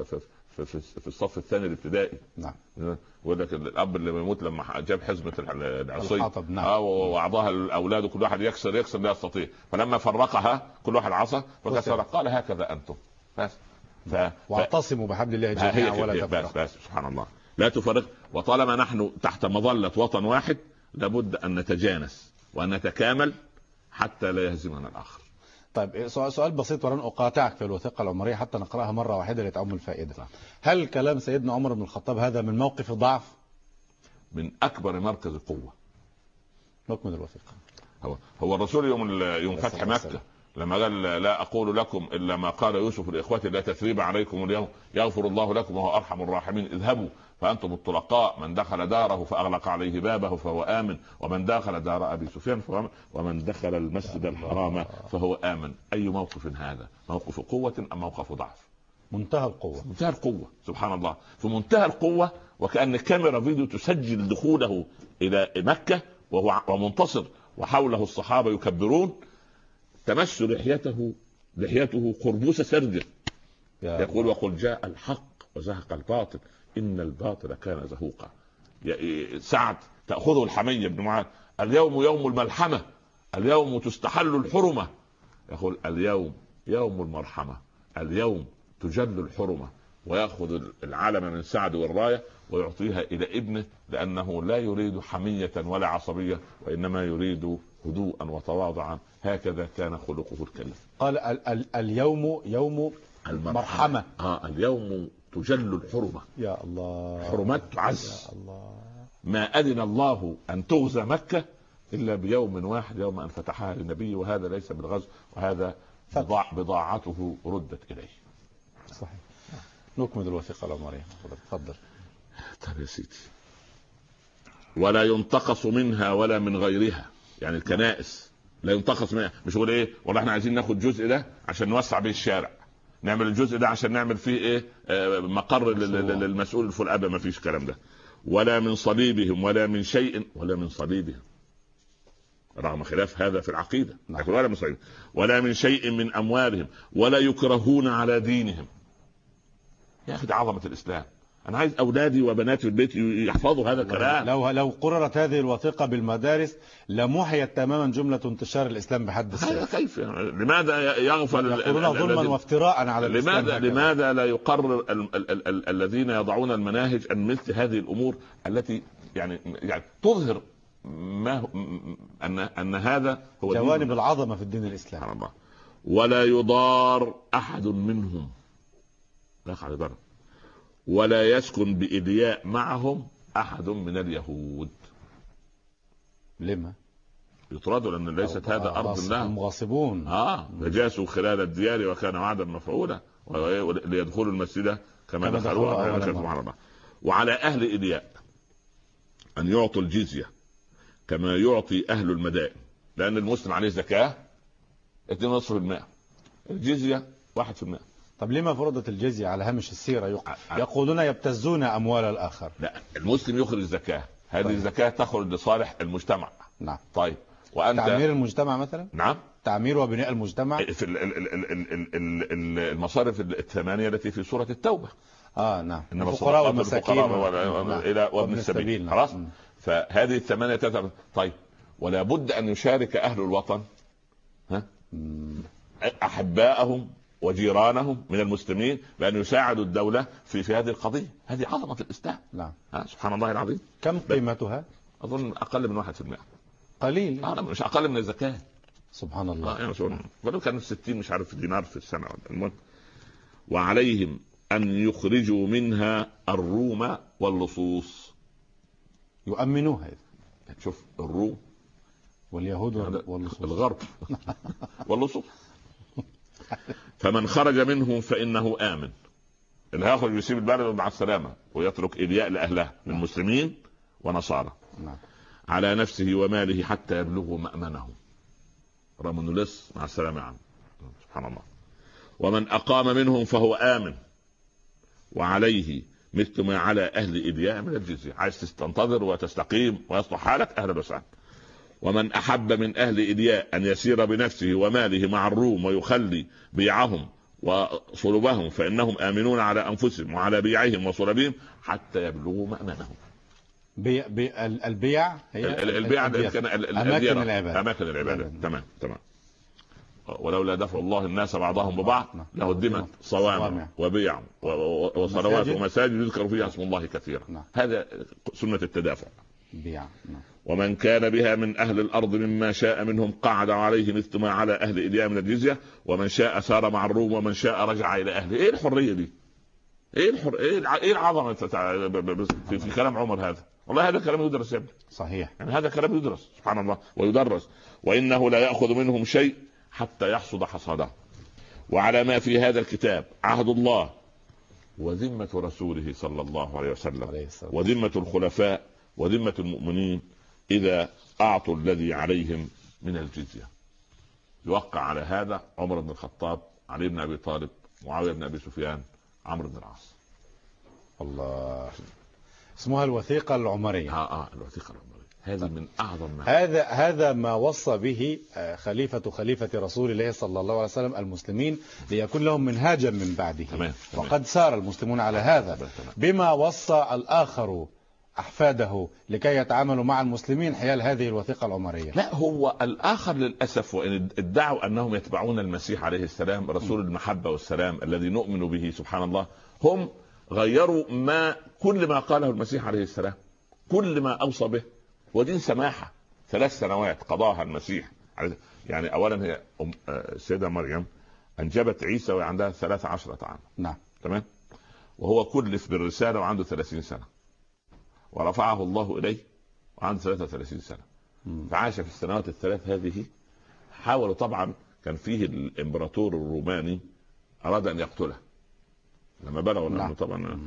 في الصف الثاني الابتدائي. نعم. يقول لك الاب اللي بيموت لما جاب حزمه العصي نعم. واعضاها الاولاد وكل واحد يكسر لا يستطيع، فلما فرقها كل واحد عصا فكسر قال هكذا انتم بس واعتصموا بحبل الله جميعا ولا تفرقوا. بس سبحان الله لا تفرق. وطالما نحن تحت مظله وطن واحد لابد ان نتجانس وان نتكامل حتى لا يهزمنا الاخر. طيب سؤال بسيط ولن أقاطعك في الوثيقة العمرية حتى نقرأها مرة واحدة لتعم الفائدة. هل كلام سيدنا عمر بن الخطاب هذا من موقف ضعف؟ من أكبر مركز قوة. نكمل الوثيقة. هو الرسول يوم فتح مكة لما قال لا أقول لكم إلا ما قال يوسف لإخوته لا تثريب عليكم اليوم يغفر الله لكم وهو أرحم الراحمين اذهبوا فأنتم الطلقاء من دخل داره فأغلق عليه بابه فهو آمن ومن دخل دار أبي سفيان فهو آمن ومن دخل المسجد الحرام فهو آمن. أي موقف هذا؟ موقف قوة أم موقف ضعف؟ منتهى القوة. منتهى القوة سبحان الله. في منتهى القوة وكأن كاميرا فيديو تسجل دخوله إلى مكة وهو منتصر وحوله الصحابة يكبرون. تمس لحيته قربوس سرد يقول وقل جاء الحق وزهق الباطل إن الباطل كان زهوقا. سعد تأخذه الحمية بن معاذ اليوم يوم الملحمة اليوم تستحل الحرمة. يقول اليوم يوم المرحمة اليوم تجل الحرمة. ويأخذ العلم من سعد والراية ويعطيها إلى ابنه لأنه لا يريد حمية ولا عصبية وإنما يريد هدوءا وتواضعا. هكذا كان خلقه الكريم. قال اليوم يوم المرحمة. اليوم تجل الحرمة. يا الله. حرمات تعز. يا الله. ما أذن الله أن تغزى مكة إلا بيوم واحد يوم أن فتحها للنبي وهذا ليس بالغزو وهذا بضاعته ردت إليه. صحيح. نكمل الوثيقة العمرية. تفضل. طيب يا سيدي. ولا ينتقص منها ولا من غيرها. يعني الكنائس لا ينتقص منها. مش يقول ايه والله احنا عايزين ناخد جزء ده عشان نوسع بيه الشارع نعمل الجزء ده عشان نعمل فيه ايه مقر للمسؤول الفلاني. ما فيش كلام ده. ولا من صليبهم ولا من شيء ولا من صليبهم. رغم خلاف هذا في العقيدة. لكن ولا مصيبة. ولا من شيء من أموالهم ولا يكرهون على دينهم. يا أخي عظمة الإسلام. أنا عايز أولادي وبناتي في البيت يحفظوا هذا الكلام. لو قررت هذه الوثيقة بالمدارس لمحيت تماما جملة انتشار الإسلام بحد السيف. هذا كيف يعني؟ لماذا يغفل يقولون ظلما وافتراء على الإسلام؟ لماذا لا يقرر الذين يضعون المناهج أن مثل هذه الأمور التي يعني تظهر ما أن هذا هو جوانب العظمة في الدين الإسلامي. ولا يضار أحد منهم، لا على ضرر، ولا يسكن بإلياء معهم أحد من اليهود. لما؟ يطردوا لأن ليست هذا أرض الله، مغاصبون. فجاسوا خلال الديار وكان وعدا مفعولا ليدخلوا المسجد كما دخلوا. وعلى أهل إلياء أن يعطوا الجزية كما يعطي أهل المدائن، لأن المسلم عليه زكاة 2.5%، الجزية 1%. طب لما فرضت الجزية على هامش السيرة؟ يقولون يبتزون أموال الآخر. لا، المسلم يخرج زكاة، هذه الزكاة تخرج لصالح المجتمع. نعم. طيب وأنت تعمير المجتمع مثلا؟ نعم، تعمير وبناء المجتمع في المصارف الثمانية التي في سورة التوبة. نعم، الفقراء والمساكين وابن السبيل. خلاص. فهذه الثمانية تذهب. طيب ولا بد أن يشارك أهل الوطن أحباءهم وجيرانهم من المسلمين بأن يساعدوا الدولة في هذه القضية. هذه عظمة الإسلام. نعم. سبحان الله العظيم. كم قيمتها؟ أظن أقل من 1%. قليل. مش أقل من الزكاة. سبحان الله. يعني ولو كان 60 مش عارف دينار في السنة. وعليهم أن يخرجوا منها الروم واللصوص. يؤمنوها. شوف، الروم واليهود واللصوص، الغرب واللصوص. فمن خرج منهم فإنه آمن. اللي هيخرج يسيب البلد مع السلامة ويترك إلياء لأهلها من مسلمين ونصارى على نفسه وماله حتى يبلغوا مأمنه. رمن لص مع السلامة عنه. سبحان الله. ومن أقام منهم فهو آمن وعليه مثل ما على أهل إلياء من الجزية. عايز تستنتظر وتستقيم ويصلح حالك، أهلا وسهلا. ومن أحب من أهل إلياء أن يسير بنفسه وماله مع الروم ويخلي بيعهم وصلبهم فإنهم آمنون على أنفسهم وعلى بيعهم وصلبهم حتى يبلغوا مأمنهم. البيع هي البيع أماكن العبادة. تمام. ولولا دفع الله الناس بعضهم ببعض لهدمت صوامع وبيع وصلوات ومساجد يذكر فيها اسم الله كثيرا. هذا سنة التدافع. بيع. ومن كان بها من أهل الأرض مما شاء منهم قعد عليه مثل ما على أهل إلياء من الجزية، ومن شاء سار مع الروم ومن شاء رجع إلى أهله. إيه الحرية دي؟ إيه العظمة في كلام عمر هذا؟ والله هذا كلام يدرس يا ابني. صحيح. يعني هذا كلام يدرس سبحان الله ويدرس. وإنه لا يأخذ منهم شيء حتى يحصد حصاده. وعلى ما في هذا الكتاب عهد الله وذمة رسوله صلى الله عليه وسلم وذمة الخلفاء وذمة المؤمنين إذا أعطوا الذي عليهم من الجزية. يوقع على هذا عمر بن الخطاب، علي بن أبي طالب، معاوية بن أبي سفيان، عمرو بن العاص. الله. اسمها الوثيقة العمرية. الوثيقة العمرية هذه من أعظم هذا ما وصى به خليفة رسول الله صلى الله عليه وسلم المسلمين ليكون لهم منهاجا من بعده. تمام. وقد سار المسلمون على هذا بما وصى الآخر أحفاده لكي يتعاملوا مع المسلمين حيال هذه الوثيقة العمرية. لا، هو الآخر للأسف وإن ادعوا أنهم يتبعون المسيح عليه السلام رسول المحبة والسلام الذي نؤمن به سبحان الله، هم غيروا كل ما قاله المسيح عليه السلام، كل ما أوصى به. ودين سماحة 3 سنوات قضاها المسيح. يعني أولا هي السيدة مريم أنجبت عيسى وعندها 13 عام. نعم. تمام. وهو كلف بالرسالة وعنده 30 سنة ورفعه الله إليه وعنده 33 سنة. فعاش في السنوات ال3 هذه. حاولوا طبعا، كان فيه الإمبراطور الروماني أراد أن يقتله لما بلغوا طبعا.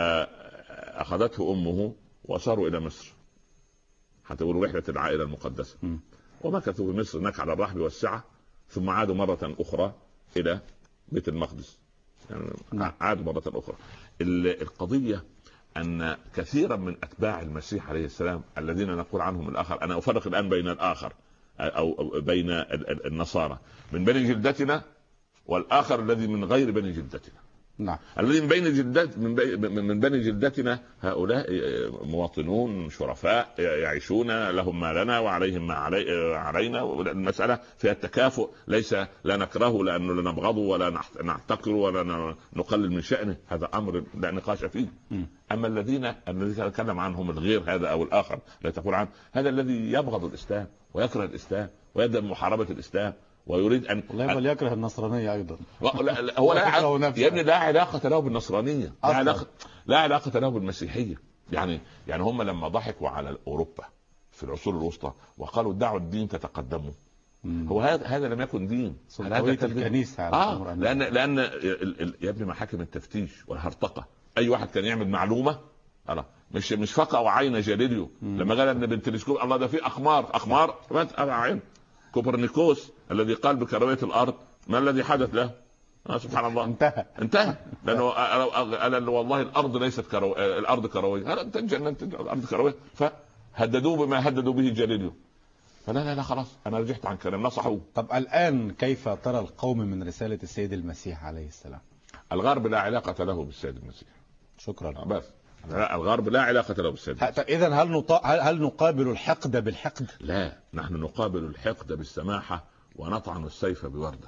فأخذته أمه وصاروا إلى مصر حتى يقولوا رحلة العائلة المقدسة. ومكثوا في مصر هناك على الرحب والسعة، ثم عادوا مرة أخرى إلى بيت المقدس. يعني عادوا مرة أخرى. القضية أن كثيرا من أتباع المسيح عليه السلام الذين نقول عنهم الآخر، أنا أفرق الآن بين الآخر او بين النصارى من بني جلدتنا، والاخر الذي من غير بني جلدتنا. نعم. الذي من بين جلدت من بني جلدتنا هؤلاء مواطنون شرفاء يعيشون لهم ما لنا وعليهم ما علينا. المسألة فيها التكافؤ، ليس لا نكرهه لأنه لا نبغضه ولا نحتقره ولا نقلل من شأنه، هذا أمر لا نقاش فيه. أما الذي نتكلم عنهم الغير هذا أو الآخر لا تقول عنه، هذا الذي يبغض الإسلام ويكره الإسلام ويبدأ محاربة الإسلام ويريد ان بل يكره النصرانيه ايضا. هو لا يا ابني لا علاقه له بالنصرانيه، لا علاقه له بالمسيحيه. يعني هم لما ضحكوا على اوروبا في العصور الوسطى وقالوا دعوا الدين تتقدموا، هو هذا لم يكن دين، هذا الكنيسه. لان يا ابني محاكم التفتيش والهرطقه اي واحد كان يعمل معلومه مش فقع عين جاليليو لما قال ان بالتلسكوب الله ده فيه اقمار عين كوبرنيكوس الذي قال بكروية الارض، ما الذي حدث له؟ سبحان الله، انتهى لانه قال والله الارض ليست الارض كرويه، انت جننت الارض كرويه، فهددوه بما هددوا به جاليليو. فلا خلاص انا رجعت عن كلام، نصحوه. طب الان كيف ترى القوم من رساله السيد المسيح عليه السلام؟ الغرب لا علاقه له بالسيد المسيح. شكرا. بس الغرب لا علاقه له بالسيد. اذا هل نقابل الحقد بالحقد؟ لا، نحن نقابل الحقد بالسماحه ونطعن السيف بورده.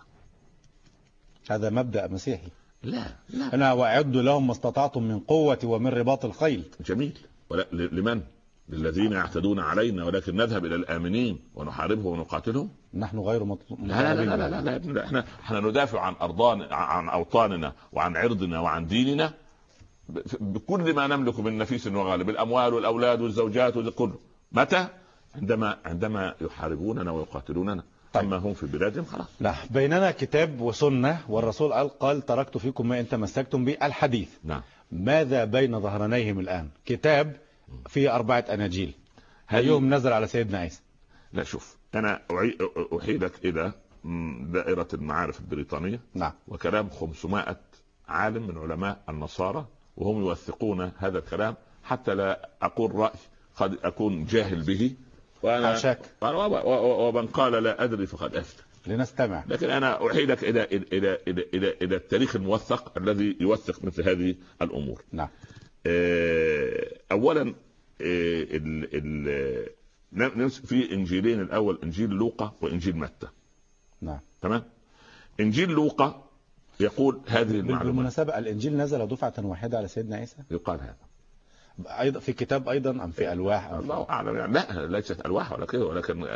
هذا مبدأ مسيحي. لا انا واعد لهم ما استطعتم من قوه ومن رباط الخيل. جميل. لمن؟ للذين يعتدون علينا، ولكن نذهب الى الامنين ونحاربهم ونقاتلهم. نحن غير مطلوبين. لا احنا ندافع عن اوطاننا وعن عرضنا وعن ديننا بكل ما نملك من نفيس وغالب، الاموال والأولاد والزوجات وكله. متى؟ عندما يحاربوننا ويقاتلوننا. طيب. أما هم في بلادهم خلاص. لا، بيننا كتاب وسنة، والرسول قال تركت فيكم ما إن تمسكتم به الحديث. نعم. ماذا بين ظهرانيهم الآن؟ كتاب فيه 4 أناجيل، أيهم نزل على سيدنا عيسى؟ لا شوف، أنا أحيلك إلى دائرة المعارف البريطانية. نعم. وكلام 500 عالم من علماء النصارى، وهم يوثقون هذا الكلام، حتى لا أقول رأي قد أكون جاهل به، وأنا ومن قال لا أدري فقد أفتى. لنستمع. لكن أنا أحيلك إلى التاريخ الموثق الذي يوثق مثل هذه الأمور. نعم. أولا في إنجيلين، الأول إنجيل لوقا وإنجيل متى. نعم. تمام. إنجيل لوقا يقول هذه المعلومات. بالمناسبة الإنجيل نزل دفعة واحدة على سيدنا عيسى؟ يقال هذا أيضا في كتاب أيضا أم في ألواح؟ الله أعلم يعني. لا ليست ألواح ولا كده، ولكن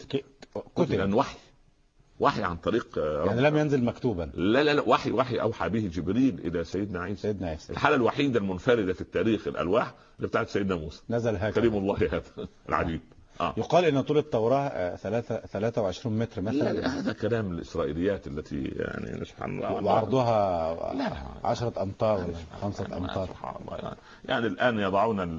كتب وحي عن طريق يعني لم ينزل مكتوبا. لا وحي أوحى به جبريل إلى سيدنا عيسى. الحالة الوحيدة المنفردة في التاريخ الألواح اللي بتاعت سيدنا موسى، نزل هكذا كريم الله هذا العجيب. يقال ان طول التوراة 23 متر مثلا. لا هذا كلام الإسرائيليات التي يعني سبحان الله، وعرضها 10 أمتار ولا 5 أمتار. سبحان الله. يعني الآن يضعون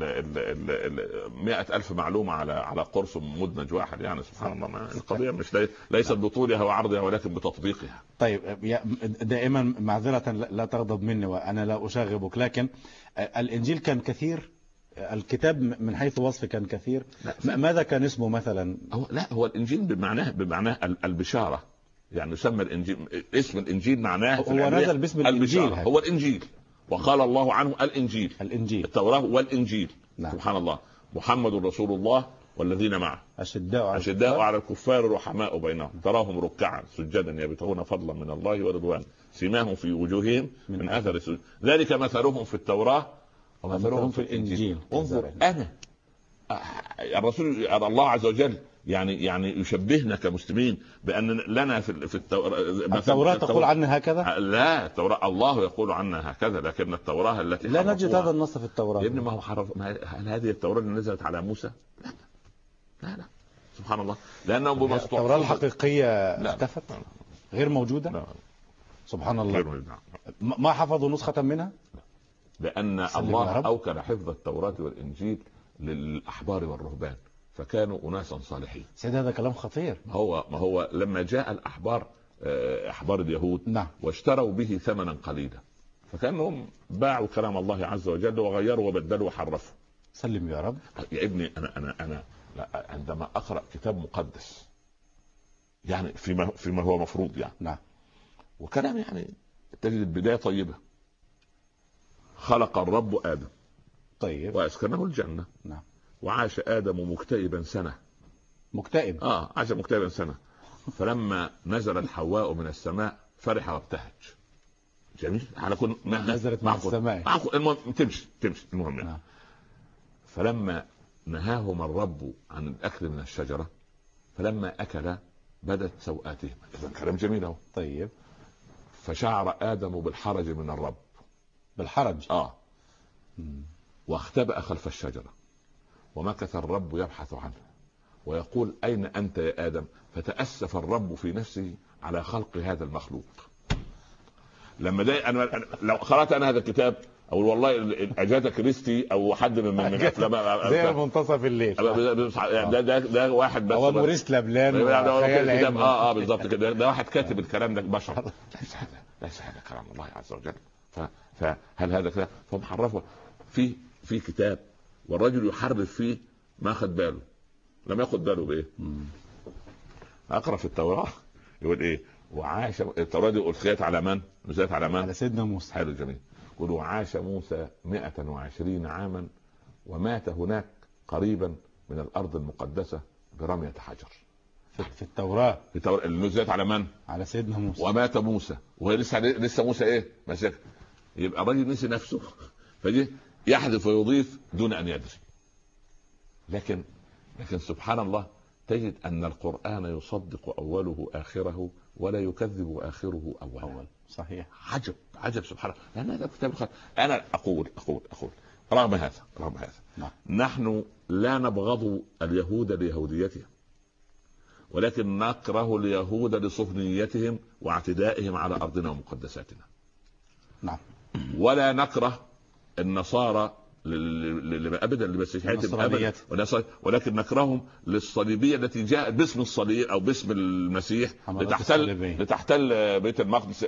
100,000 معلومة على قرص مدمج واحد. يعني سبحان الله، القضية مش ليست بطولها وعرضها ولكن بتطبيقها. طيب دائما معذرة لا تغضب مني وأنا لا أشاغبك، لكن الإنجيل كان كثير، الكتاب من حيث وصف كان كثير. ماذا كان اسمه مثلا؟ هو الإنجيل بمعناه البشارة، يعني يسمى الإنجيل، اسم الإنجيل معناه هو نزل باسم الإنجيل. هو الإنجيل، وقال الله عنه الإنجيل التوراة والإنجيل. نعم. سبحان الله. محمد رسول الله والذين معه أشداء على الكفار رحماء بينهم، تراهم ركعا سجدا يبتغون فضلا من الله ورضوان، سيماهم في وجوههم من أثر السجود، ذلك مثلهم في التوراة ومثلهم في الإنجيل. انظر، أنا الرسول الله عز وجل يعني يشبهنا كمسلمين بأن لنا في التوراة تقول عنها هكذا؟ لا، التوراة الله يقول عنها هكذا، لكن التوراة التي لا نجد هذا النص في التوراة. يا ابني ما هو هل هذه التوراة اللي نزلت على موسى؟ لا سبحان الله، لأنه التوراة الحقيقية اختفت، غير موجودة. لا. سبحان الله. ما حفظوا نسخة منها؟ لأن الله أوكل حفظ التوراة والإنجيل للأحبار والرهبان، فكانوا أناسا صالحين. سيد هذا كلام خطير. ما هو لما جاء الأحبار، أحبار اليهود، نعم، واشتروا به ثمنا قليلا، فكانهم باعوا كلام الله عز وجل وغيروا وبدلوا وحرفوا. سلم يا رب. يا ابني أنا عندما أقرأ كتاب مقدس يعني فيما هو مفروض يعني. نعم. وكلام يعني تجد البداية طيبة. خلق الرب آدم طيب. وأسكنه الجنة. نعم. وعاش آدم مكتئبا سنة. مكتئب. عاش مكتئبا سنة. فلما نزلت حواء من السماء فرح وابتهج. جميل. على كل نزلت من السماء. المهم تمشي المهم يعني. نعم. فلما نهاهما الرب عن الأكل من الشجرة فلما أكل بدت سوآتهما. إذا كلام جميل اهو. طيب. فشعر آدم بالحرج من الرب. بالحرج. واختبأ خلف الشجرة ومكث الرب يبحث عنه ويقول أين أنت يا آدم؟ فتأسف الرب في نفسه على خلق هذا المخلوق. لما ده أنا لو قرأت أنا هذا الكتاب أو والله أجاتا كريستي أو حد من أفلام زي منتصف الليل. ده واحد بس. هو موريس لابلان خيال علمي. بالضبط كده. ده واحد كاتب الكلام ده بشر. ليس هذا كلام الله عز وجل. فهل هذا كلام؟ فمحرفه في كتاب والرجل يحرف فيه ما أخذ باله. لم يأخذ باله بإيه؟ أقرأ في التوراة يقول إيه؟ وعاش التوراة دي ألقيت على من؟ نزلت على من؟ على سيدنا موسى. حلو جميل. يقول وعاش موسى 120 عاما ومات هناك قريبا من الأرض المقدسة برمية حجر. في التوراة اللي نزلت على من؟ على سيدنا موسى. ومات موسى وهي لسه موسى إيه؟ مسك. يبقى الرجل نسي نفسه. فدي يحذف ويضيف دون أن يدري. لكن سبحان الله تجد أن القرآن يصدق أوله آخره ولا يكذب آخره أوله. صحيح. عجب سبحان الله. لأن هذا كتاب أنا أقول رغم هذا نعم. نحن لا نبغض اليهود ليهوديتهم ولكن نكره اليهود لصهيونيتهم واعتدائهم على أرضنا ومقدساتنا. نعم. ولا نكره النصارى ابدا لمسيحيتهم ابدا ولكن نكرههم للصليبيه التي جاءت باسم الصليب او باسم المسيح لتحتل بيت المقدس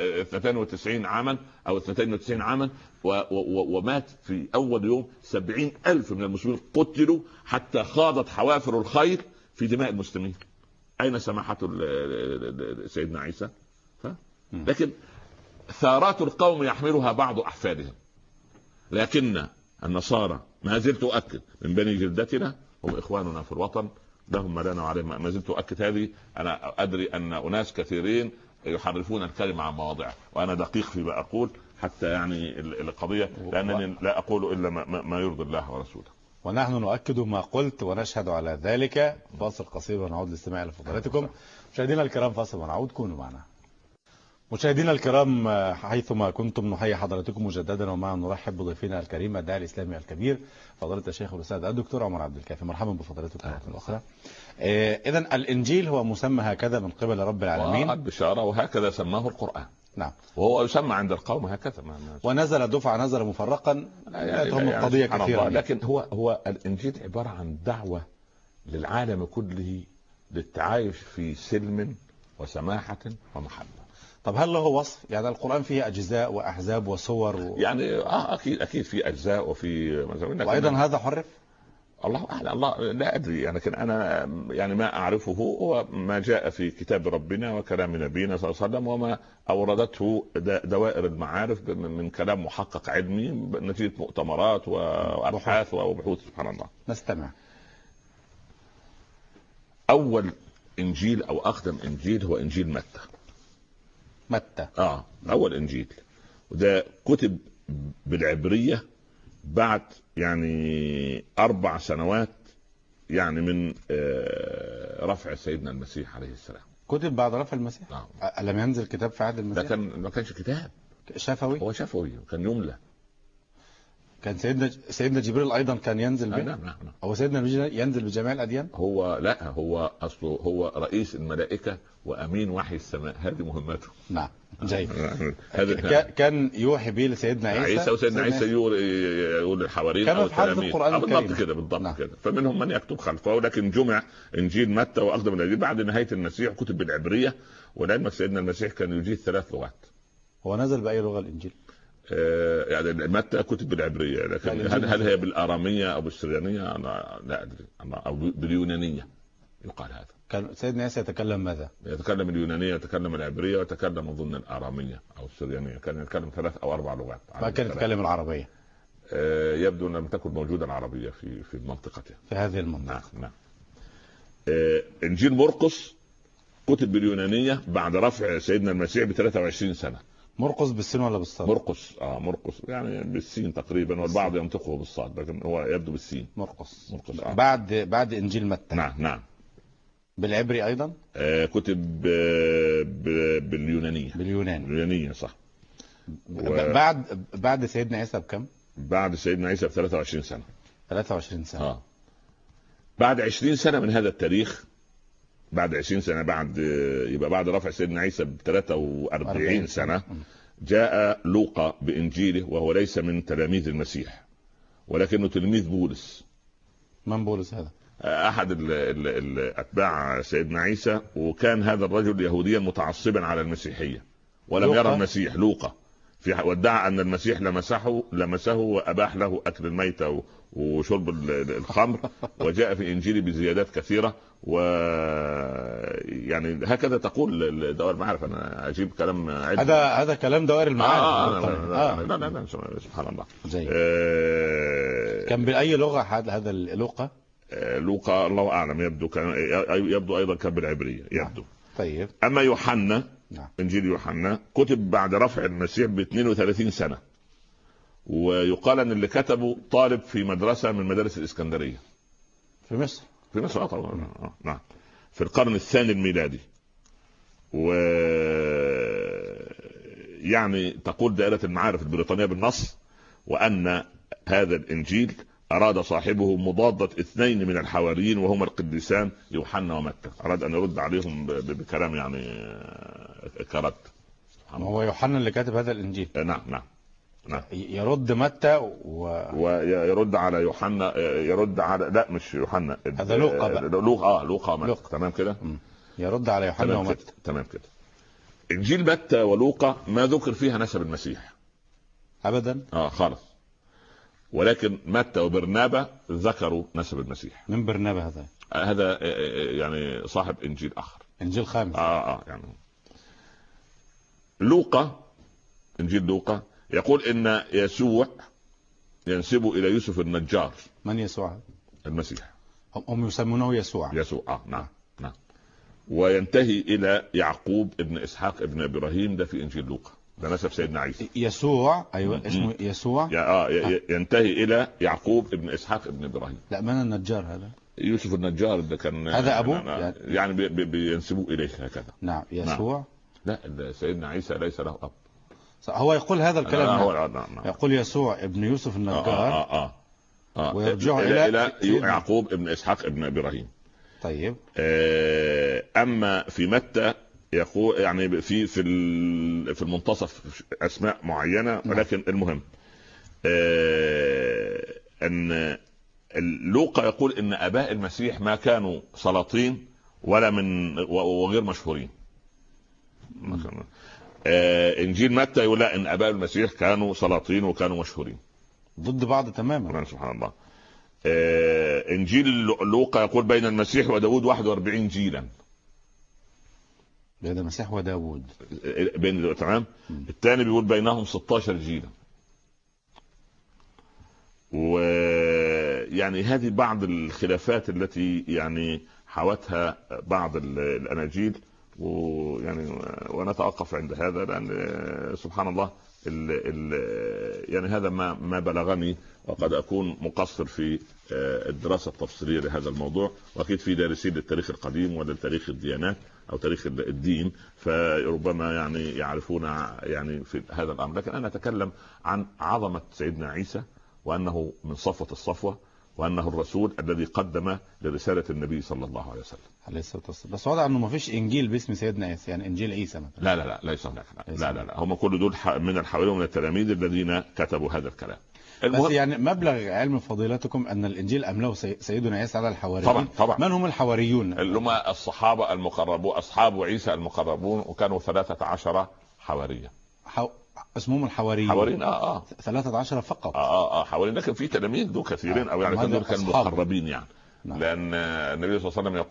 92 عاما او 92 عاما ومات في اول يوم 70,000 من المسلمين قتلوا حتى خاضت حوافر الخيل في دماء المسلمين. اين سماحه سيدنا عيسى؟ لكن ثارات القوم يحملها بعض احفادهم. لكن النصارى ما زلت أؤكد من بني جلدتنا هم إخواننا في الوطن لهم ما لنا وعليهم. ما زلت أؤكد هذه. أنا أدري أن أناس كثيرين يحرفون الكلمة عن مواضعه وأنا دقيق فيما أقول حتى يعني القضية لأنني لا أقول إلا ما يرضي الله ورسوله. ونحن نؤكد ما قلت ونشهد على ذلك. فاصل قصير ونعود للاستماع لفضيلتكم. مشاهدينا الكرام فاصل ونعود. كونوا معنا. مشاهدينا الكرام حيثما كنتم نحيي حضراتكم مجددا ومعا نرحب بضيفنا الكريم الداعي الاسلامي الكبير فضيلة الشيخ الاستاذ الدكتور عمر عبد الكافي. مرحبا بفضيلتكم مرة اخرى. اذا الانجيل هو مسمى هكذا من قبل رب العالمين البشارة وهكذا سماه القرآن. نعم. وهو يسمى عند القوم هكذا ونزل دفعة نزل مفرقا لا تهم القضية كثيرا. لكن هو الانجيل عبارة عن دعوة للعالم كله للتعايش في سلم وسماحة ومحبة. طب هل له وصف؟ يعني القرآن فيه أجزاء وأحزاب وصور يعني أكيد في أجزاء وفي وأيضا هذا حرف. الله أعلم. الله لا أدري يعني. لكن أنا يعني ما أعرفه هو ما جاء في كتاب ربنا وكلام نبينا صلى الله عليه وسلم وما أوردته دوائر المعارف من كلام محقق علمي نتيجة مؤتمرات وأبحاث وبحوث. سبحان الله. نستمع. أول إنجيل أو أقدم إنجيل هو إنجيل متى. أول إنجيل وده كتب بالعبرية بعد يعني 4 سنوات يعني من رفع سيدنا المسيح عليه السلام. كتب بعد رفع المسيح؟ ألم ينزل كتاب في عهد المسيح؟ ده ما كانش كتاب شفوي. هو شفوي كان يملى. كان سيدنا جبريل أيضا كان ينزل به. نعم. هو سيدنا ينزل بجميع الأديان. هو أصله هو رئيس الملائكة وأمين وحي السماء. هذه مهمته. نعم جيد. كان يوحي به لسيدنا عيسى وسيدنا عيسى يقول للحواريين كانوا في حالة القرآن الكريم. بالضبط كده. فمنهم من يكتب خلفه. ولكن جمع إنجيل متى وأقدم الإنجيل بعد نهاية المسيح كتب بالعبرية. ولعلمك سيدنا المسيح كان يجيد 3 لغات. هو نزل بأي لغة الإنجيل؟ يعني متى كتب بالعبرية لكن هل هي بالآرامية أو بالسريانية أنا لا أدري أو باليونانية يقال هذا. كان سيدنا عيسى يتكلم ماذا؟ يتكلم اليونانيه، يتكلم العبريه، ويتكلم اظن الاراميه او السريانيه. كان يتكلم 3 أو 4 لغات. ما كان يتكلم العربيه؟ يبدو ان لم تكن موجوده العربيه في منطقته، في هذه المنطقه. نعم. انجيل مرقس كتب باليونانيه بعد رفع سيدنا المسيح ب 23 سنه. مرقس بالسين ولا بالصاد؟ مرقس يعني بالسين تقريبا، والبعض ينطقه بالصاد لكن هو يبدو بالسين. مرقس. بعد انجيل متى. نعم. بالعبري ايضا كتب باليونانيه صح. بعد سيدنا عيسى بكم؟ بعد سيدنا عيسى ب 23 سنه. 23 سنه. بعد 20 سنه من هذا التاريخ، بعد 20 سنه يبقى بعد رفع سيدنا عيسى ب 43 سنه، جاء لوقا بانجيله، وهو ليس من تلاميذ المسيح ولكنه تلميذ بولس. من بولس هذا؟ احد اتباع سيدنا عيسى، وكان هذا الرجل يهوديا متعصبا على المسيحيه ولم يرى المسيح. لوقا وادعى ان المسيح لمسه واباح له اكل الميتة وشرب الخمر، وجاء في انجيله بزيادات كثيره. يعني هكذا تقول دوائر المعارف. انا اجيب كلام هذا كلام دوائر المعارف. لا سبحان الله. كان باي لغه هذا لوقا؟ لوقا الله اعلم، يبدو ايضا كان بالعبريه يبدو. طيب. اما يوحنا، انجيل يوحنا كتب بعد رفع المسيح ب 32 سنه، ويقال ان اللي كتبه طالب في مدرسه من مدارس الاسكندريه في مصر. طبعا. نعم، في القرن الثاني الميلادي. يعني تقول دائره المعارف البريطانيه بالنص وان هذا الانجيل أراد صاحبه مضادة 2 من الحواريين وهما القديسان يوحنا ومتى. أراد أن يرد عليهم بكلام يعني كرد. هو يوحنا اللي كاتب هذا الإنجيل. نعم. يرد متى ويرد على يوحنا، يرد على لا مش يوحنا، هذا لوقا بقى. لوقا ومتى. تمام كده. يرد على يوحنا ومتى. تمام كده. إنجيل متى ولوقا ما ذكر فيها نسب المسيح أبدا. خالص. ولكن متى وبرنابا ذكروا نسب المسيح. من برنابا هذا يعني صاحب انجيل اخر، انجيل خامس. يعني لوقا، انجيل لوقا يقول ان يسوع ينسب الى يوسف النجار. من يسوع؟ المسيح. هم يسمونه يسوع. نعم. وينتهي الى يعقوب ابن اسحاق ابن ابراهيم، ده في انجيل لوقا، ده نسب سيدنا عيسى. يسوع ايوه اسمه يسوع. ينتهي الى يعقوب ابن اسحاق ابن ابراهيم. لا، من النجار هذا؟ يوسف النجار ده كان هذا ابوه يعني بينسبوه اليه هكذا. نعم. يسوع. لا، سيدنا عيسى ليس له اب. هو يقول هذا الكلام. نعم. يقول يسوع ابن يوسف النجار. ويرجع الى يعقوب ابن اسحاق ابن ابراهيم. طيب. اما في متى يقول يعني في المنتصف اسماء معينه، ولكن المهم ان لوقا يقول ان اباء المسيح ما كانوا سلاطين ولا وغير مشهورين. انجيل متى يقول لا، ان اباء المسيح كانوا سلاطين وكانوا مشهورين. ضد بعض تماما. سبحان الله. انجيل لوقا يقول بين المسيح وداود 41 جيلا. بين المسيح وداود تمام. الثاني بيقول بينهم 16 جيلا. ويعني هذه بعض الخلافات التي يعني حوتها بعض الاناجيل، ويعني ونتوقف عند هذا، لان سبحان الله يعني هذا ما بلغني، وقد اكون مقصر في الدراسه التفصيليه لهذا الموضوع، واكيد في دارسين للتاريخ القديم وللتاريخ الديانات او تاريخ الدين، فربما يعني يعرفون يعني في هذا الامر. لكن انا اتكلم عن عظمه سيدنا عيسى، وانه من صفوه الصفوه، وانه الرسول الذي قدم لرساله النبي صلى الله عليه وسلم عليه الصلاه والسلام. بس واضح انه ما فيش انجيل باسم سيدنا عيسى، يعني انجيل عيسى مثلا. لا ليس هناك. لا هم كل دول من الحواريين ومن التلاميذ الذين كتبوا هذا الكلام. بس يعني مبلغ علم فضيلتكم ان الانجيل املاه سيدنا عيسى على الحواريين. طبعا. من هم الحواريون؟ اللي هم الصحابه المقربون، اصحاب عيسى المقربون، وكانوا 13 حواريا. اسمهم الحواريين. 13 فقط. حواريين، لكن في تلاميذ دول كثيرين، او يعني دول كانوا مقربين يعني. لان النبي صلى الله عليه وسلم يقول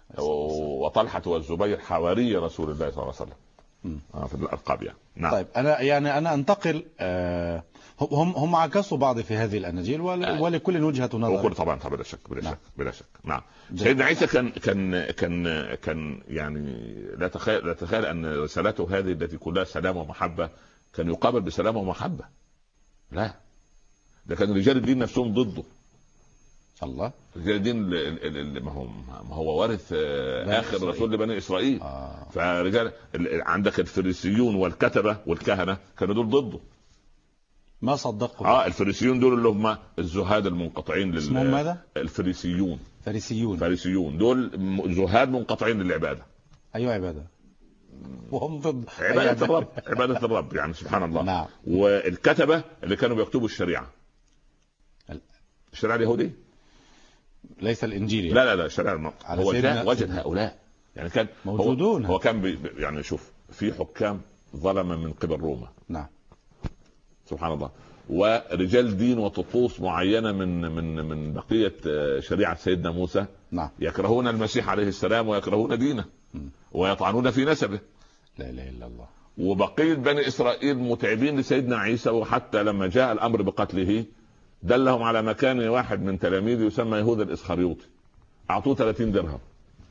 وطلحة والزبير حواري رسول الله صلى الله عليه وسلم في الألقاب يعني. نعم. طيب أنا أنتقل. هم عكسوا بعض في هذه الأناجيل ولكل وجهة نظر. وكل طبعا بلا شك بلا شك. نعم. سيدنا عيسى كان يعني لا تخيل أن رسالته هذه التي كلها سلام ومحبة كان يقابل بسلام ومحبة. لا، ده كان رجال الدين نفسهم ضده. الله. رجال الدين ما هو وارث آخر رسول لبني إسرائيل. فرجال عندك الفريسيون والكتبة والكهنة كانوا دول ضده، ما صدقوا. الفريسيون دول اللي هم الزهاد المنقطعين اسمهم ماذا؟ الفريسيون. فريسيون دول زهاد منقطعين للعبادة. أيوة عبادة، وهم ضد عبادة الرب يعني سبحان الله. نعم. والكتبة اللي كانوا بيكتبوا الشريعة اليهودية، ليس الإنجيل يعني. لا الشريعة. هو وجد هؤلاء يعني كان موجودون. هو كان يعني شوف في حكام ظلم من قبل روما. نعم. سبحان الله. ورجال دين وطقوس معينة من بقية شريعة سيدنا موسى. نعم. يكرهون المسيح عليه السلام ويكرهون دينه ويطعنون في نسبه. لا إله إلا الله. وبقية بني إسرائيل متعبين لسيدنا عيسى، وحتى لما جاء الأمر بقتله دلهم على مكان واحد من تلاميذه يسمى يهوذا الإسخريوطي، أعطوه 30 درهم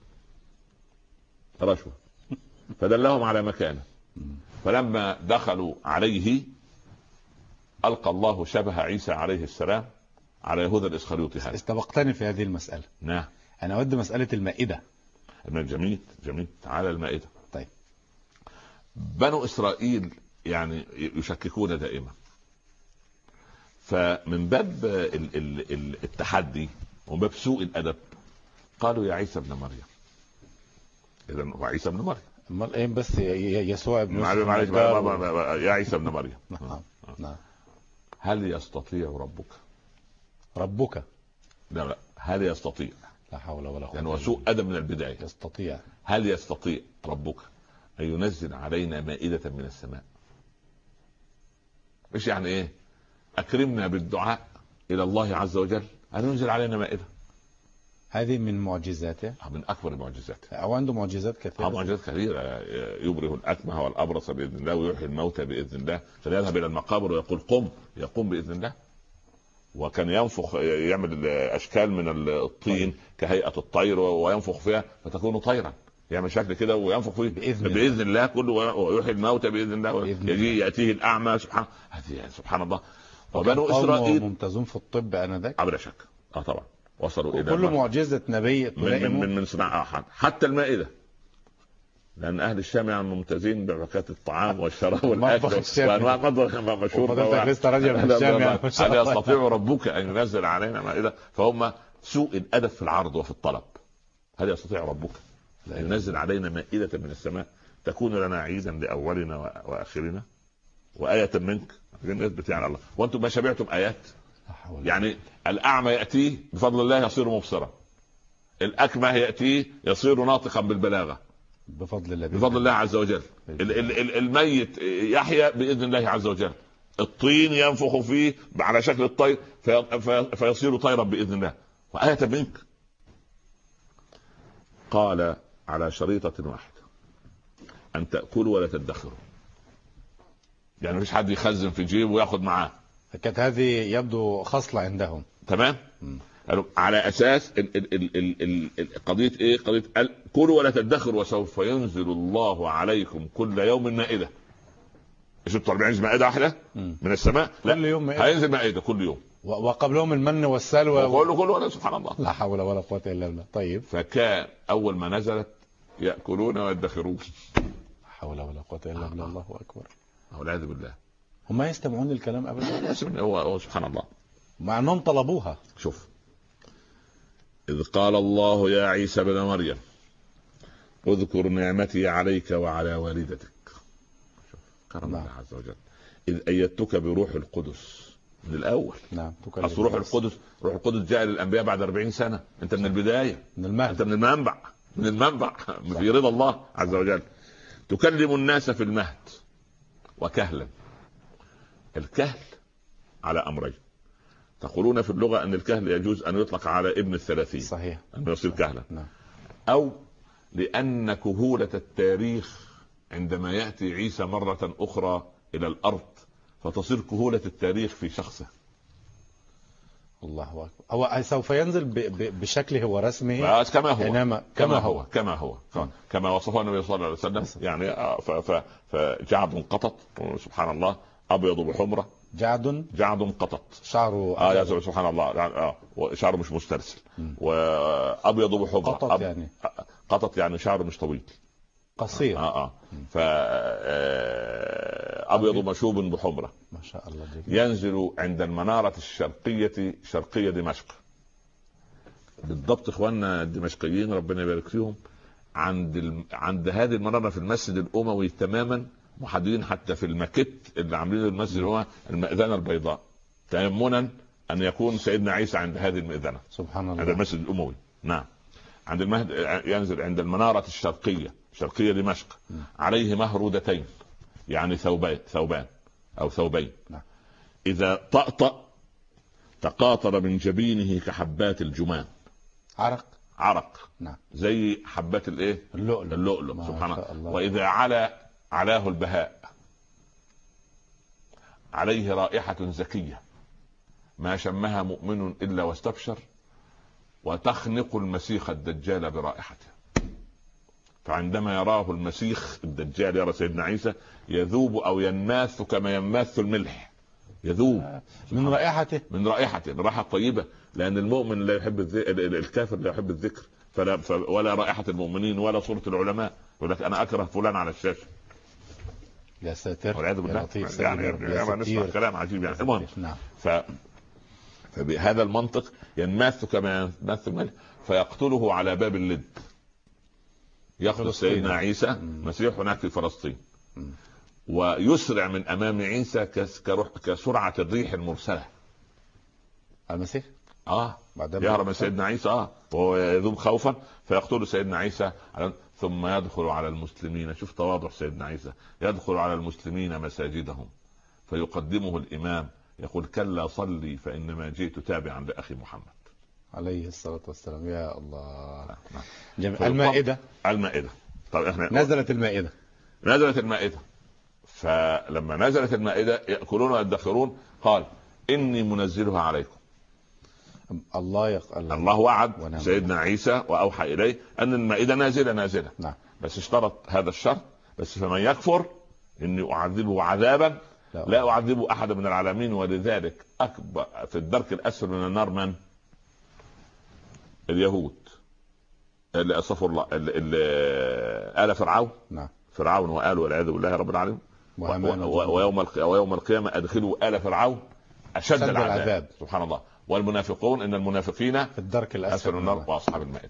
رشوة فدلهم على مكانه. فلما دخلوا عليه ألقى الله شبه عيسى عليه السلام على يهوذا الإسخريوطي. هذا استبقتني في هذه المسألة. نعم. أنا أود مسألة المائدة. جميل. تعالى المائدة. طيب. بنو إسرائيل يعني يشككون دائما، فمن باب التحدي ومن باب سوء الأدب قالوا يا عيسى ابن مريم. إذن هو عيسى ابن مريم. امال ايه بس يسوع ابن يا عيسى ابن مريم. نعم. هل يستطيع ربك؟ لا هل يستطيع؟ لا حول ولا قوة. يعني هو سوء أدب من البداية. يستطيع. هل يستطيع ربك أن ينزل علينا مائدة من السماء؟ مش يعني ايه أكرمنا بالدعاء إلى الله عز وجل أن ينزل علينا مائدة. هذه من معجزاته، من أكبر المعجزات. أو عنده معجزات كثيرة. معجزات كثيرة. يبرئ الأكمه والأبرص بإذن الله، ويحيي الموتى بإذن الله، فيذهب إلى المقابر ويقول قم يقوم بإذن الله. وكان ينفخ يعمل أشكال من الطين كهيئة الطير وينفخ فيها فتكون طيرا، يعمل شكل كده وينفخ فيه بإذن الله كله، ويحيي الموتى بإذن الله، يجي يأتيه الأعمى. سبحان الله. وبنو إسرائيل ممتازون في الطب آنذاك بلا شك. طبعا وصلوا إلى كل معجزة نبي من صناعة أحد حتى المائدة، لأن أهل الشام يعني ممتازين بحكاية الطعام والشراب والأكل وأنواع مطبخ مشهورة. هل يستطيع ربك أن ينزل علينا مائدة؟ فهم سوء الأدب في العرض وفي الطلب. هل يستطيع ربك أن ينزل علينا مائدة من السماء تكون لنا عيدا لأولنا وآخرنا وآية منك؟ نثبت يعني الله. وأنتم ما شبعتم آيات؟ يعني الأعمى يأتيه بفضل الله يصير مبصرا، الأكمه يأتيه يصير ناطقا بالبلاغة بفضل الله عز وجل، الميت يحيى بإذن الله عز وجل، الطين ينفخ فيه على شكل الطير فيصير طيرا بإذن الله، وآية منك. قال على شريطة واحدة أن تأكلوا ولا تدخروا، يعني مفيش حد يخزن في جيبه وياخد معاه. كانت هذه يبدو خصلة عندهم. تمام. على أساس قضية إيه؟ قضية كلوا ولا تدخروا وسوف ينزل الله عليكم كل يوم مائدة. مش انتوا طالبين مائدة واحدة من السماء؟ لا، كل يوم مائدة. هينزل مائدة كل يوم. وقبلهم المن والسلوى كله سبحان الله. لا حول ولا قوة إلا بالله. طيب. فكان أول ما نزلت يأكلون ويدخرون. لا حول ولا قوة إلا بالله. الله أكبر. والعياذ بالله. هم ما يستمعون للكلام أبدا. هو سبحان الله. مع أنهم طلبوها. شوف، إذ قال الله يا عيسى بن مريم اذكر نعمتي عليك وعلى والدتك. كرم الله عز وجل. إذ أيدتك بروح القدس. من الأول. نعم. أصل روح القدس جاء للأنبياء بعد 40 سنة. أنت من البداية، من المهد. أنت من المنبع في رضا الله عز وجل. تكلم الناس في المهد وكهلا. الكهل على أمرين. تقولون في اللغة أن الكهل يجوز أن يطلق على ابن 30. صحيح. أنه يصير كهلا. نعم. أو لأن كهولة التاريخ عندما يأتي عيسى مرة أخرى إلى الأرض فتصير كهولة التاريخ في شخصه. الله أكبر. هو سوف ينزل بشكله ورسمه كما هو كما وصفه النبي صلى الله عليه وسلم. يعني فجعد قطط سبحان الله أبيض بحمرة. جعد قطط شعره يا سبحان الله. شعره مش مسترسل وأبيض بحمرة. قطط يعني شعره مش طويل قصير. أبيض مشوب بحمرة. ما شاء الله. ينزل عند المنارة الشرقية شرقية دمشق بالضبط. إخواننا الدمشقيين ربنا يبارك فيهم عند هذه المنارة في المسجد الأموي تماما محددين، حتى في المكت اللي عاملين المسجد هو المئذنة البيضاء تيمنا أن يكون سيدنا عيسى عند هذه المئذنة سبحان الله عند المسجد الأموي. نعم. عند المهد ينزل عند المنارة الشرقية شرقية دمشق عليه مهرودتين يعني ثوبان أو ثوبين. إذا طأطأ تقاطر من جبينه كحبات الجمان. عرق. نعم. زي حبات اللؤلؤ سبحان الله. وإذا علاه البهاء عليه رائحة زكية ما شمها مؤمن إلا واستبشر وتخنق المسيخ الدجال برائحته. فعندما يراه المسيخ الدجال يرى سيدنا عيسى يذوب أو ينماث كما ينماث الملح. يذوب من رائحته رائحة طيبة. لأن المؤمن لا يحب الكافر لا يحب الذكر ولا رائحة المؤمنين ولا صورة العلماء. يقول لك أنا أكره فلان على الشاشة. يا ساتر والعياذ بالله. يعني نسمع كلام عجيب يعني. المهم فبهذا المنطق ينماث كما ينماث الملح فيقتله على باب اللد. يقتل سيدنا عيسى مسيح هناك في فلسطين ويسرع من امام عيسى كسرعة الريح المرسلة. المسيح يهرب من سيدنا عيسى وهو يذوب خوفا فيقتل سيدنا عيسى ثم يدخل على المسلمين. شوف تواضع سيدنا عيسى. يدخل على المسلمين مساجدهم فيقدمه الإمام يقول كلا صلي فإنما جئت تابعا لأخي محمد عليه الصلاة والسلام. يا الله. المائدة. طب احنا نزلت المائدة. فلما نزلت المائدة يأكلون ويدخرون قال إني منزلها عليكم. الله وعد سيدنا عيسى وأوحى إليه أن المائدة نازلة. نعم. بس اشترط هذا الشرط بس فمن يكفر إني أعذبه عذابا لا أعذبه أحد من العالمين. ولذلك أكبر في الدرك الأسفل من النار من؟ اليهود اللي أصفوا الله آل فرعون. نعم. فرعون وآل والعياذ بالله رب العالمين. ويوم القيامة أدخلوا آل فرعون أشد العذاب. سبحان الله. والمنافقون إن المنافقين في الدرك الأسفل من النار وأصحاب المائدة.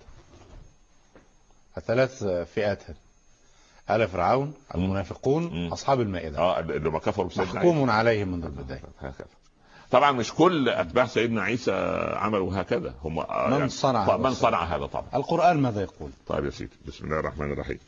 ثلاث فئات: آل فرعون، المنافقون، أصحاب المائدة. اللي ما كفروا محكوم عليهم منذ البداية. طبعا مش كل أتباع سيدنا عيسى عملوا هكذا. هم من صنع هذا طبعا. القرآن ماذا يقول؟ طيب يا سيدي بسم الله الرحمن الرحيم.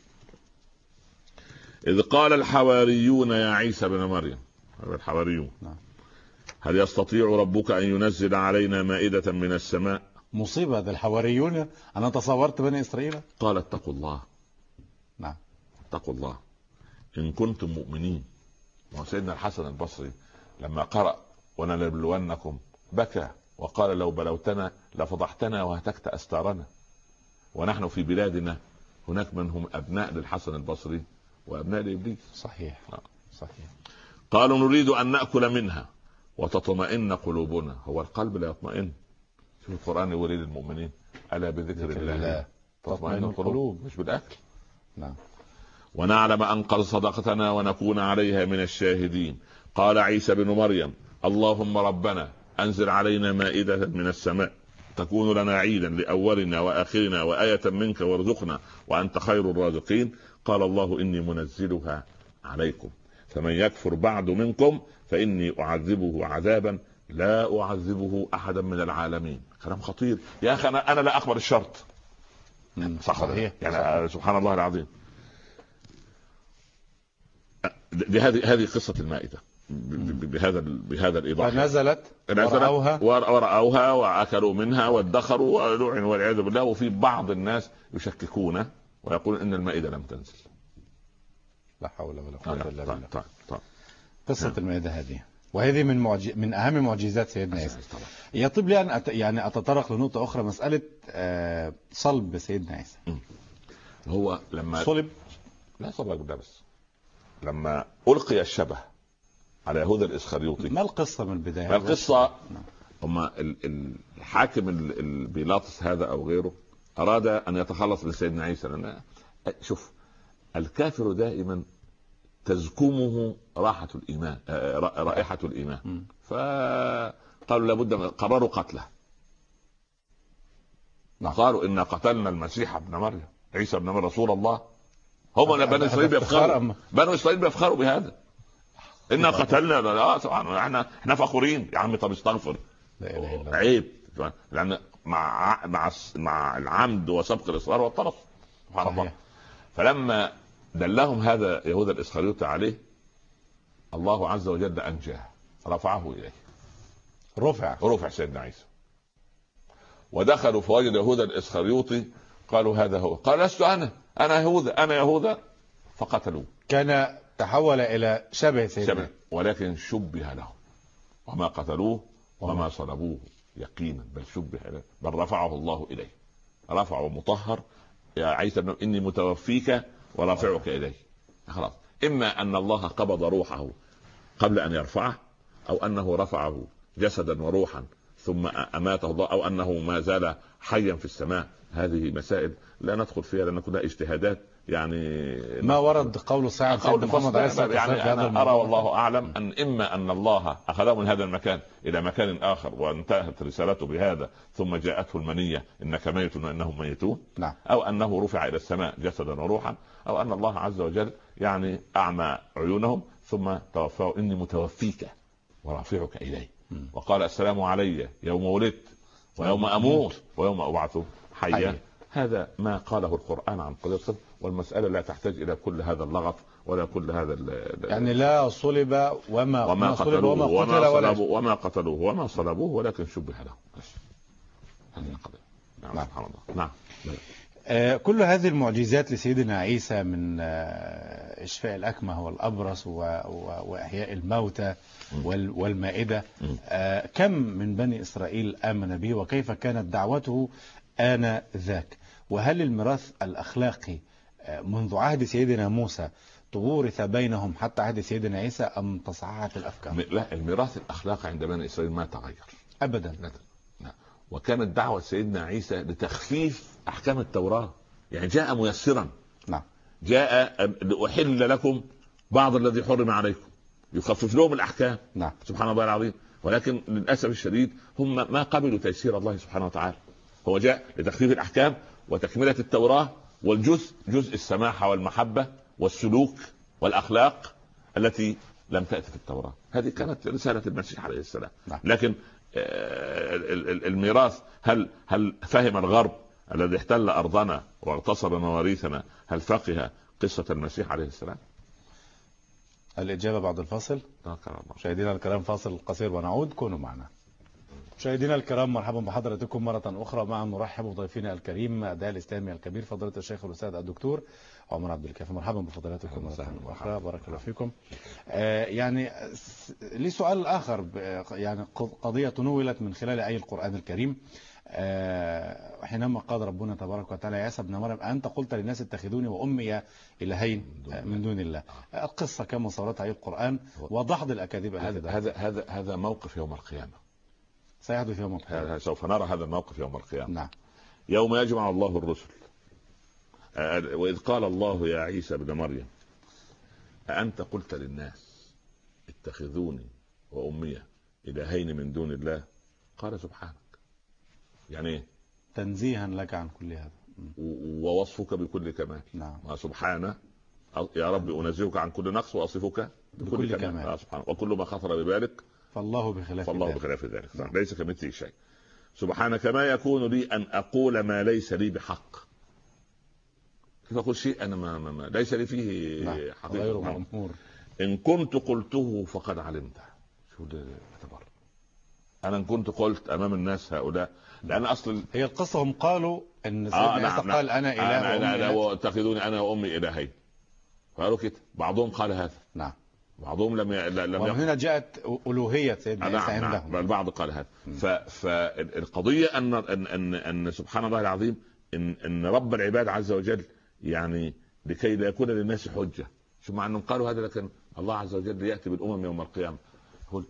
إذ قال الحواريون يا عيسى بن مريم. الحواريون هل يستطيع ربك أن ينزل علينا مائدة من السماء؟ مصيبة هذا الحواريون. أنا تصورت بني إسرائيل. قال اتقوا الله. نعم. اتقوا الله إن كنتم مؤمنين. وسيدنا الحسن البصري لما قرأ ولنبلونكم بكى وقال لو بلوتنا لفضحتنا وهتكت أستارنا. ونحن في بلادنا هناك من هم أبناء للحسن البصري وأبناء لإبليس. صحيح. قالوا نريد أن نأكل منها وتطمئن قلوبنا. هو القلب لا يطمئن. في القرآن يقول للمؤمنين ألا بذكر الله تطمئن القلوب مش بالأكل. نعم. ونعلم أن قد صدقتنا ونكون عليها من الشاهدين. قال عيسى بن مريم اللهم ربنا أنزل علينا مائدة من السماء تكون لنا عيدا لأولنا وآخرنا وآية منك وارزقنا وأنت خير الرازقين. قال الله إني منزلها عليكم فمن يكفر بعد منكم فإني أعذبه عذابا لا أعذبه أحدا من العالمين. كلام خطير يا أخي. أنا لا أقبل الشرط. صح يعني. سبحان الله العظيم. هذه قصة المائدة بهذا الإيضاح. فنزلت ورأوها وأكلوا منها وادخروا ولعنوا والعياذ بالله. وفي بعض الناس يشككون ويقول إن المائدة لم تنزل. لا حول ولا قوة إلا بالله. طيب. قصة المائدة هذه، وهذه من أهم معجزات سيدنا عيسى. يطيب لي أن يعني أتطرق لنقطة أخرى، مسألة صلب سيدنا عيسى. هو لما صلب، لا صلب بالله، بس لما ألقي الشبه على يهوذا الإسخريوطي. ما القصة من البداية؟ ما القصة؟ هما الحاكم بيلاطس هذا أو غيره أراد أن يتخلص من سيدنا عيسى، لأن شوف الكافر دائما تزكمه راحة الإيمان، رائحة الإيمان. فقالوا لابد قرروا قتله. قالوا إن قتلنا المسيح ابن مريم، عيسى ابن مريم رسول الله. هم بنو إسرائيل بيفخروا بهذا، إن قتلنا. طبعا احنا فخورين يا عم. طب استغفر، عيب، لأن مع العمد وسبق الإصرار والطرف سبحان الله. فلما دلهم هذا يهوذا الإسخريوطي عليه، الله عز وجل أنجاه، رفعه إليه، رفع سيدنا عيسى. ودخلوا فوجد يهوذا الإسخريوطي، قالوا هذا هو، قال لست أنا يهوذا، فقتلوه. كان تحول إلى شبه سيدنا، ولكن شبه له، وما قتلوه وما صلبوه يقينا، بل شبه له، بل رفعه الله إليه، رفعه مطهر. يا عيسى إني متوفيك ورافعك إليه. خلاص، إما أن الله قبض روحه قبل أن يرفعه، أو أنه رفعه جسدا وروحا ثم أماته الله، أو أنه ما زال حيا في السماء. هذه مسائل لا ندخل فيها لأن كلها اجتهادات، يعني ما ورد قول صحيح سيدنا محمد عليه الصلاة والسلام. يعني أنا أرى والله أعلم أن إما أن الله أخذه من هذا المكان إلى مكان آخر وانتهت رسالته بهذا، ثم جاءته المنية إنك ميت وإنهم ميتون، أو أنه رفع إلى السماء جسدا وروحا، أو أن الله عز وجل يعني أعمى عيونهم ثم توفاه، إني متوفيك ورافعك إليه. وقال السلام علي يوم ولدت ويوم أموت ويوم أبعث حيا. هذا ما قاله القرآن عن قضية الصلب، والمسألة لا تحتاج إلى كل هذا اللغط ولا كل هذا يعني لا صلب وما قتلوه وما قتلوه وما صلبوه ولكن شبه له. هذه القضية. نعم. سبحان الله. نعم. كل هذه المعجزات لسيدنا عيسى، من إشفاء الأكمه والأبرص وإحياء الموتى والمائدة، كم من بني إسرائيل آمن به، وكيف كانت دعوته آنذاك؟ وهل الميراث الأخلاقي منذ عهد سيدنا موسى تورث بينهم حتى عهد سيدنا عيسى، أم تصححت الأفكار؟ لا، الميراث الأخلاقي عند بني إسرائيل ما تغير أبدا. لا. وكانت دعوة سيدنا عيسى لتخفيف أحكام التوراة، يعني جاء ميسرا. نعم. جاء لأحل لكم بعض الذي حرم عليكم، يخفف لهم الأحكام. نعم. سبحان الله العظيم. ولكن للأسف الشديد هم ما قبلوا تيسير الله سبحانه وتعالى. هو جاء لتخفيف الأحكام وتكملة التوراة، جزء السماحة والمحبة والسلوك والأخلاق التي لم تأتي في التوراة. هذه كانت رسالة المسيح عليه السلام. لكن الميراث، هل فهم الغرب الذي احتل أرضنا واغتصب مواريثنا، هل فقه قصة المسيح عليه السلام؟ الإجابة بعد الفاصل. مشاهدينا الكرام، فاصل قصير ونعود، كونوا معنا. مشاهدينا الكرام، مرحبا بحضراتكم مرة أخرى. معا نرحب بضيفنا الكريم الداعية الإسلامي الكبير فضيلة الشيخ الأستاذ الدكتور عمر عبد الكافي. مرحبا بفضيلتكم مرة أخرى، بارك الله فيكم. يعني لي سؤال آخر، يعني قضية تنولت من خلال آية القرآن الكريم، حينما قال ربنا تبارك وتعالى يا عيسى ابن مريم أنت قلت للناس اتخذوني وأمي إلهين من دون الله. القصة كما صورتها آية القرآن وضحض الأكاذيب. هذا موقف يوم القيامة سيحدث يوم القيامة. سوف نرى هذا الموقف يوم القيامة. نعم. يوم يجمع الله الرسل، وإذ قال الله يا عيسى ابن مريم أأنت قلت للناس اتخذوني وأمي إلهين من دون الله؟ قال سبحانك. يعني تنزيها لك عن كل هذا ووصفك بكل كمال. نعم. سبحانه يا رب أنزهك عن كل نقص وأصفك بكل كمال. سبحانه. وكل ما خطر ببالك فالله بخلاف ذلك. ليس كمثله شيء. سبحانك ما يكون لي أن أقول ما ليس لي بحق. كيف أقول شيء أنا ما ليس لي فيه حقيقة؟ مأمور. إن كنت قلته فقد علمته. شو ده اعتبر؟ انا إن كنت قلت امام الناس هؤلاء، لان اصل هي القصة هم قالوا ان سيدنا عيسى نعم قال انا اله وامي انا اله. واتخذوني انا وامي الهين، قالوا كده. بعضهم قال هذا، نعم. بعضهم لم ومن هنا جاءت ألوهية سيدنا عيسى نعم عندهم. بل البعض قال هذا. فالقضيه ان سبحان الله العظيم، ان رب العباد عز وجل يعني لكي لا يكون للناس حجه. شو مع انهم قالوا هذا، لكن الله عز وجل ياتي بالامم يوم القيامه يقول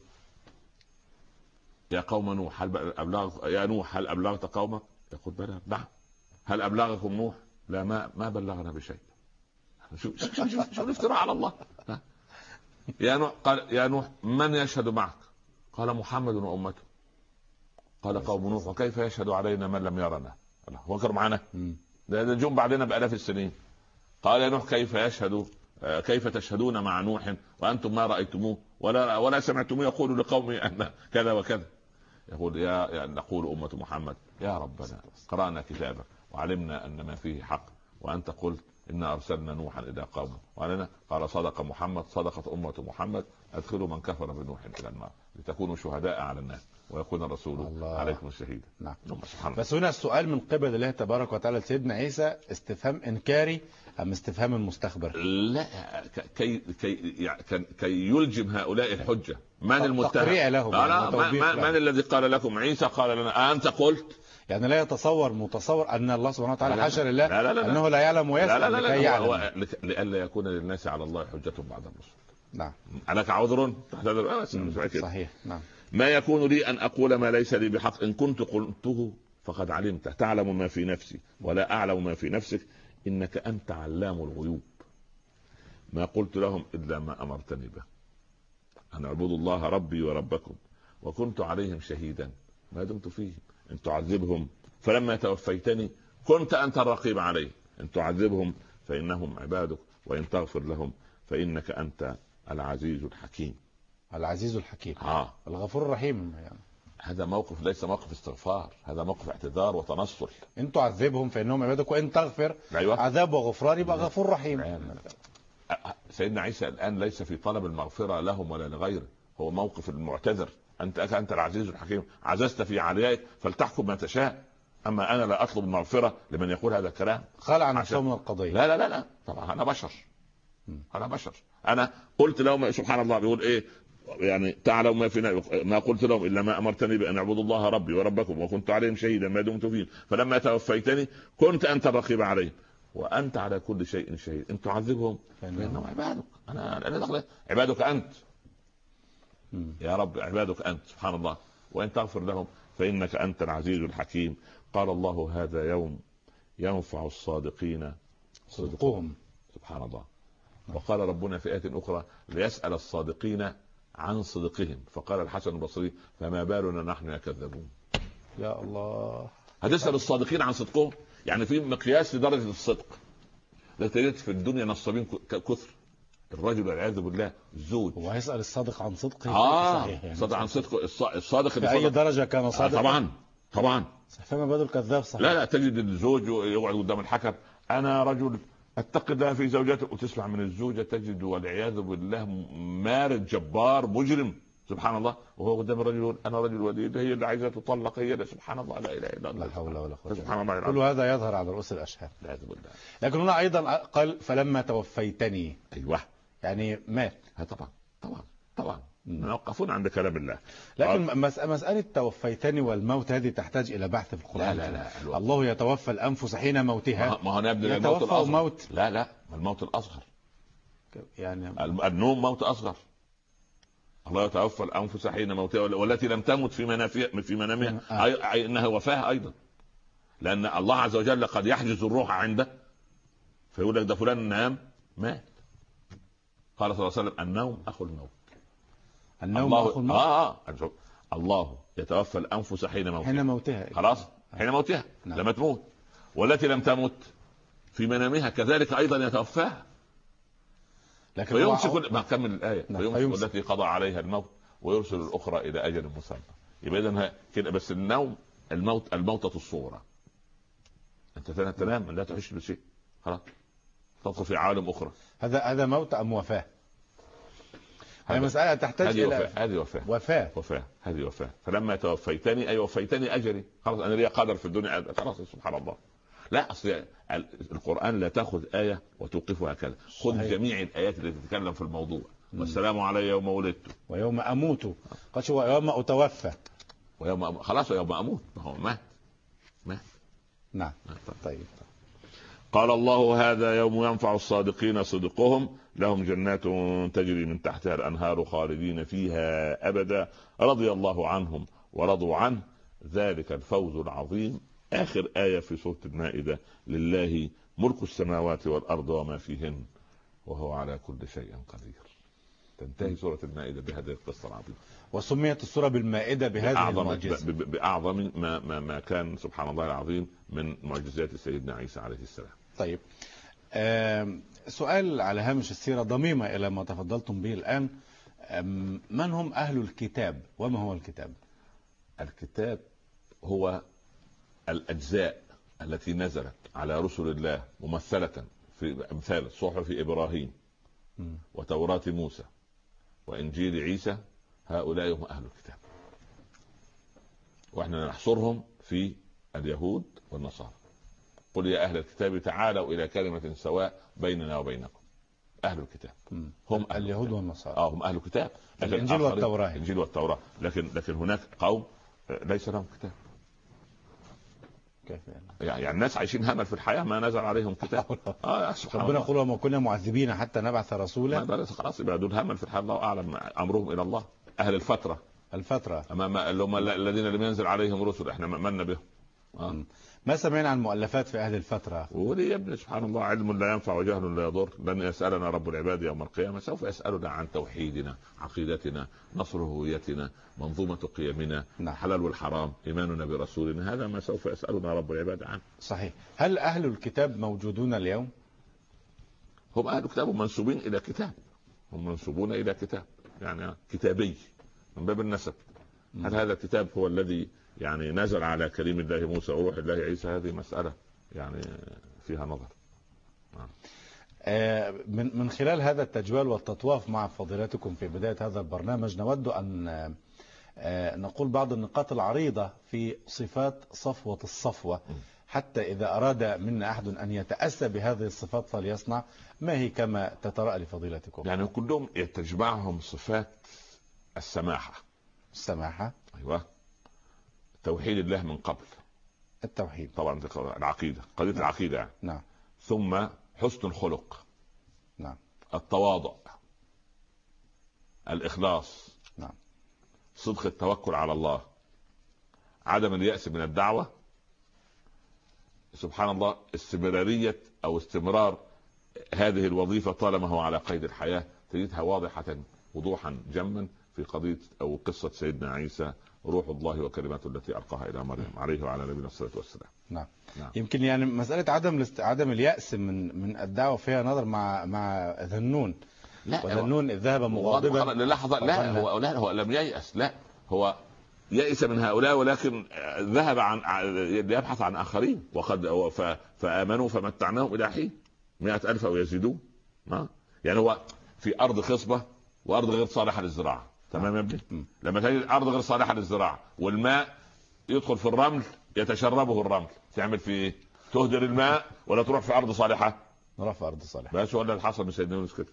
يا قوم نوح هل يا نوح هل ابلغت قومك؟ يقول بلى. نعم. هل ابلغكم نوح؟ لا ما بلغنا بشيء. شو الافتراء على الله. يا نوح قال يا نوح من يشهد معك؟ قال محمد وامته. قال قوم نوح وكيف يشهد علينا من لم يرنا؟ هو كانوا معنا ده جم بعدنا بالاف السنين. قال يا نوح كيف يشهد كيف تشهدون مع نوح وانتم ما رايتموه ولا سمعتموه يقول لقومه ان كذا وكذا. يقول نقول امه محمد يا ربنا قرانا كتابك وعلمنا ان ما فيه حق، وانت قلت إنا أرسلنا نوحا إلى قومه وعلنا. قال صدق محمد صدقت أمة محمد أدخلوا من كفر بنوح إلى النار لتكونوا شهداء على الناس ويكون الرسول عليكم الشهيد. نعم. بس هنا السؤال من قبل الله تبارك وتعالى سيدنا عيسى استفهام إنكاري أم استفهام مستخبر؟ لا، كي يلجم هؤلاء الحجة. من المتهم لهم من الذي قال لكم عيسى قال لنا أنت قلت؟ يعني لا متصور أن الله سبحانه وتعالى حاشا لله أنه لا يعلم ويسأل لكي يعلم، لئلا يكون للناس على الله حجة بعد الرسل. نعم. عليك عذر صحيح. نعم. ما يكون لي أن أقول ما ليس لي بحق، إن كنت قلته فقد علمت تعلم ما في نفسي ولا أعلم ما في نفسك إنك أنت علام الغيوب. ما قلت لهم إلا ما أمرتني به أن اعبدوا الله ربي وربكم وكنت عليهم شهيدا ما دمت فيهم. إن تعذبهم فلما توفيتني كنت أنت الرقيب عليه. إن تعذبهم فإنهم عبادك وإن تغفر لهم فإنك أنت العزيز الحكيم. العزيز الحكيم. الغفور الرحيم. يعني هذا موقف ليس موقف استغفار، هذا موقف اعتذار وتنصل. إن تعذبهم فإنهم عبادك وإن تغفر عذاب وغفران يبقى غفور رحيم. سيدنا عيسى الآن ليس في طلب المغفرة لهم ولا لغيره، هو موقف المعتذر. أنت العزيز الحكيم، عززت في عليائك فلتحكم ما تشاء. أما أنا لا أطلب المغفرة لمن يقول هذا الكلام. خلع نفسه من القضية. لا طبعا أنا بشر. أنا قلت لهم سبحان الله بيقول إيه يعني تعلم ما في ما قلت لهم إلا ما أمرتني بأن اعبدوا الله ربي وربكم وكنت عليهم شهيدا ما دمت فيهم فلما توفيتني كنت أنت الرقيب عليهم وأنت على كل شيء شهيد. إن تعذبهم فإنهم عبادك. أنا دخل عبادك أنت يا رب، عبادك أنت سبحان الله. وإن تغفر لهم فإنك أنت العزيز الحكيم. قال الله هذا يوم ينفع الصادقين صدقهم. سبحان الله. وقال ربنا في آية أخرى ليسأل الصادقين عن صدقهم فقال الحسن البصري فما بالنا نحن يكذبون. يا الله. هتسأل الصادقين عن صدقهم، يعني في مقياس لدرجة الصدق. لا تجد في الدنيا نصابين كثر. الرجل والعياذ بالله الزوج هو هيسأل الصادق عن صدقه. صحيح يعني صادق عن صدقه. الصادق في أي درجة كان صادق؟ طبعا فما بالك الكذاب. صحيح. لا تجد الزوج يقعد قدام الحكم أنا رجل اتقي الله في زوجته وتسمع من الزوجة تجد والعياذ بالله مارد جبار مجرم سبحان الله، وهو قدام الرجل يقول انا رجل وديد هي اللي عايزه تطلق هي اللي سبحان الله لا اله الا الله. لا حول ولا قوه سبحان الله. كل هذا يظهر على رؤوس الاشهاد. والعياذ بالله. لكن هنا ايضا قال فلما توفيتني. ايوه يعني مات. طبعا نوقفون عند كلام الله. لكن مسألة توفيتني والموت هذه تحتاج إلى بحث في القرآن. لا. الله يتوفى الأنفس حين موتها. ما هو نبدأ الموت الأصغر. لا الموت الأصغر يعني النوم موت أصغر. الله يتوفى الأنفس حين موتها والتي لم تمت في منامها إنها وفاة أيضا، لأن الله عز وجل قد يحجز الروح عنده فيقول لك ده فلان نام مات. قال صلى الله عليه وسلم النوم أخو الموت. النوم أخو الموت. الله يتوفى الأنفس حين موتها. خلاص حين موتها. نعم. لما تموت. والتي لم تمت في منامها كذلك أيضا يتوفاها. لكن فيمسك ما كمل الآية. نعم. فيمسك التي قضى عليها الموت ويرسل الأخرى إلى أجل مسمى. يبقى إذن كده بس النوم الموتة الصغرى. أنت تنام لا تعيش بشيء خلاص تدخل في عالم أخرى. هذا موت أم وفاة؟ هي مسألة تحتاج إلى هذه وفاة هذه وفاة. فلما توفيتني أي وفيتني أجري، خلاص أنا لي قدر في الدنيا، خلاص سبحان الله. لا أصل القرآن لا تأخذ آية وتوقفها هكذا، خذ جميع الآيات التي تتكلم في الموضوع. والسلام علي يوم ولدت ويوم أموت، قال ويوم أتوفى خلاص يوم أموت، هو مات. نعم. طيب. قال الله هذا يوم ينفع الصادقين صدقهم، لهم جنات تجري من تحتها الأنهار خالدين فيها أبدا، رضي الله عنهم ورضوا عنه، ذلك الفوز العظيم. آخر آية في سورة المائدة: لله ملك السماوات والأرض وما فيهن وهو على كل شيء قدير. تنتهي سورة المائدة بهذه القصة العظيمة. وسميت السورة بالمائدة بهذه المعجزة، بأعظم ما كان سبحان الله العظيم من معجزات سيدنا عيسى عليه السلام. طيب، سؤال على هامش السيرة ضميمة إلى ما تفضلتم به الآن. من هم أهل الكتاب وما هو الكتاب؟ الكتاب هو الأجزاء التي نزلت على رسل الله ممثلة في أمثال صحف إبراهيم وتوراة موسى وإنجيل عيسى. هؤلاء هم أهل الكتاب، وإحنا نحصرهم في اليهود والنصارى. قل يا أهل الكتاب تعالوا إلى كلمة سواء بيننا وبينكم. أهل الكتاب هم أهل اليهود والنصارى، هم أهل الكتاب، الإنجيل والتوراة. الإنجيل والتوراة، لكن هناك قوم ليس لهم كتاب. كيف يعني الناس عايشين همل في الحياة، ما نزل عليهم كتاب. ربنا يقول وما كنا معذبين حتى نبعث رسولا. خلاص يبقى دول همل في الحياة، الله أعلم أمرهم إلى الله. أهل الفترة أمام اللي هم الذين لم ينزل عليهم رسل، إحنا مأمنا بهم. ما سمعنا عن مؤلفات في أهل الفترة. ولي يا ابني سبحان الله، علم لا ينفع وجهل لا يضر. لن يسألنا رب العباد يوم القيامة، سوف يسألنا عن توحيدنا، عقيدتنا، نصر هويتنا، منظومة قيمنا، حلال والحرام، إيماننا برسولنا. هذا ما سوف يسألنا رب العباد عنه. صحيح. هل أهل الكتاب موجودون اليوم؟ هم أهل الكتاب منسوبين إلى كتاب، هم منسوبون إلى كتاب يعني كتابي من باب النسب. هل هذا الكتاب هو الذي يعني نزل على كريم الله موسى وروح الله عيسى؟ هذه مسألة يعني فيها نظر. من خلال هذا التجوال والتطواف مع فضيلتكم في بداية هذا البرنامج، نود أن نقول بعض النقاط العريضة في صفات صفوة الصفوة، حتى إذا أراد منا أحد أن يتأسى بهذه الصفات فليصنع. ما هي كما تترأى لفضيلتكم؟ يعني كلهم تجمعهم صفات السماحة. أيوة. توحيد الله من قبل، التوحيد طبعا، العقيدة، قضية العقيدة يعني. نعم. ثم حسن الخلق. نعم. التواضع، الإخلاص. نعم. صدق التوكل على الله، عدم اليأس من الدعوة. سبحان الله، استمرارية أو استمرار هذه الوظيفة طالما هو على قيد الحياة، تجدها واضحة وضوحا جما في قضية أو قصة سيدنا عيسى روح الله وكلماته التي ألقاها إلى مريم عليه وعلى نبينا الصلاة والسلام. نعم. يمكن يعني مسألة عدم اليأس من الدعوة فيها نظر مع ذنون. وذنون إذ ذهب مغاضبا للحظة. لا هو لم ييأس، لا هو يئس من هؤلاء، ولكن ذهب ليبحث عن آخرين، وقد فآمنوا فمتعناهم إلى حين 100,000 أو يزيدون. يعني هو في أرض خصبة وأرض غير صالحة للزراعة. تمام يا ابني؟ لما تجد أرض غير صالحة للزراعة والماء يدخل في الرمل يتشربه الرمل، تعمل في إيه؟ تهدر الماء ولا تروح في أرض صالحة؟ نروح في أرض صالحة. بس ولا اللي حصل من سيدنا يونس كده.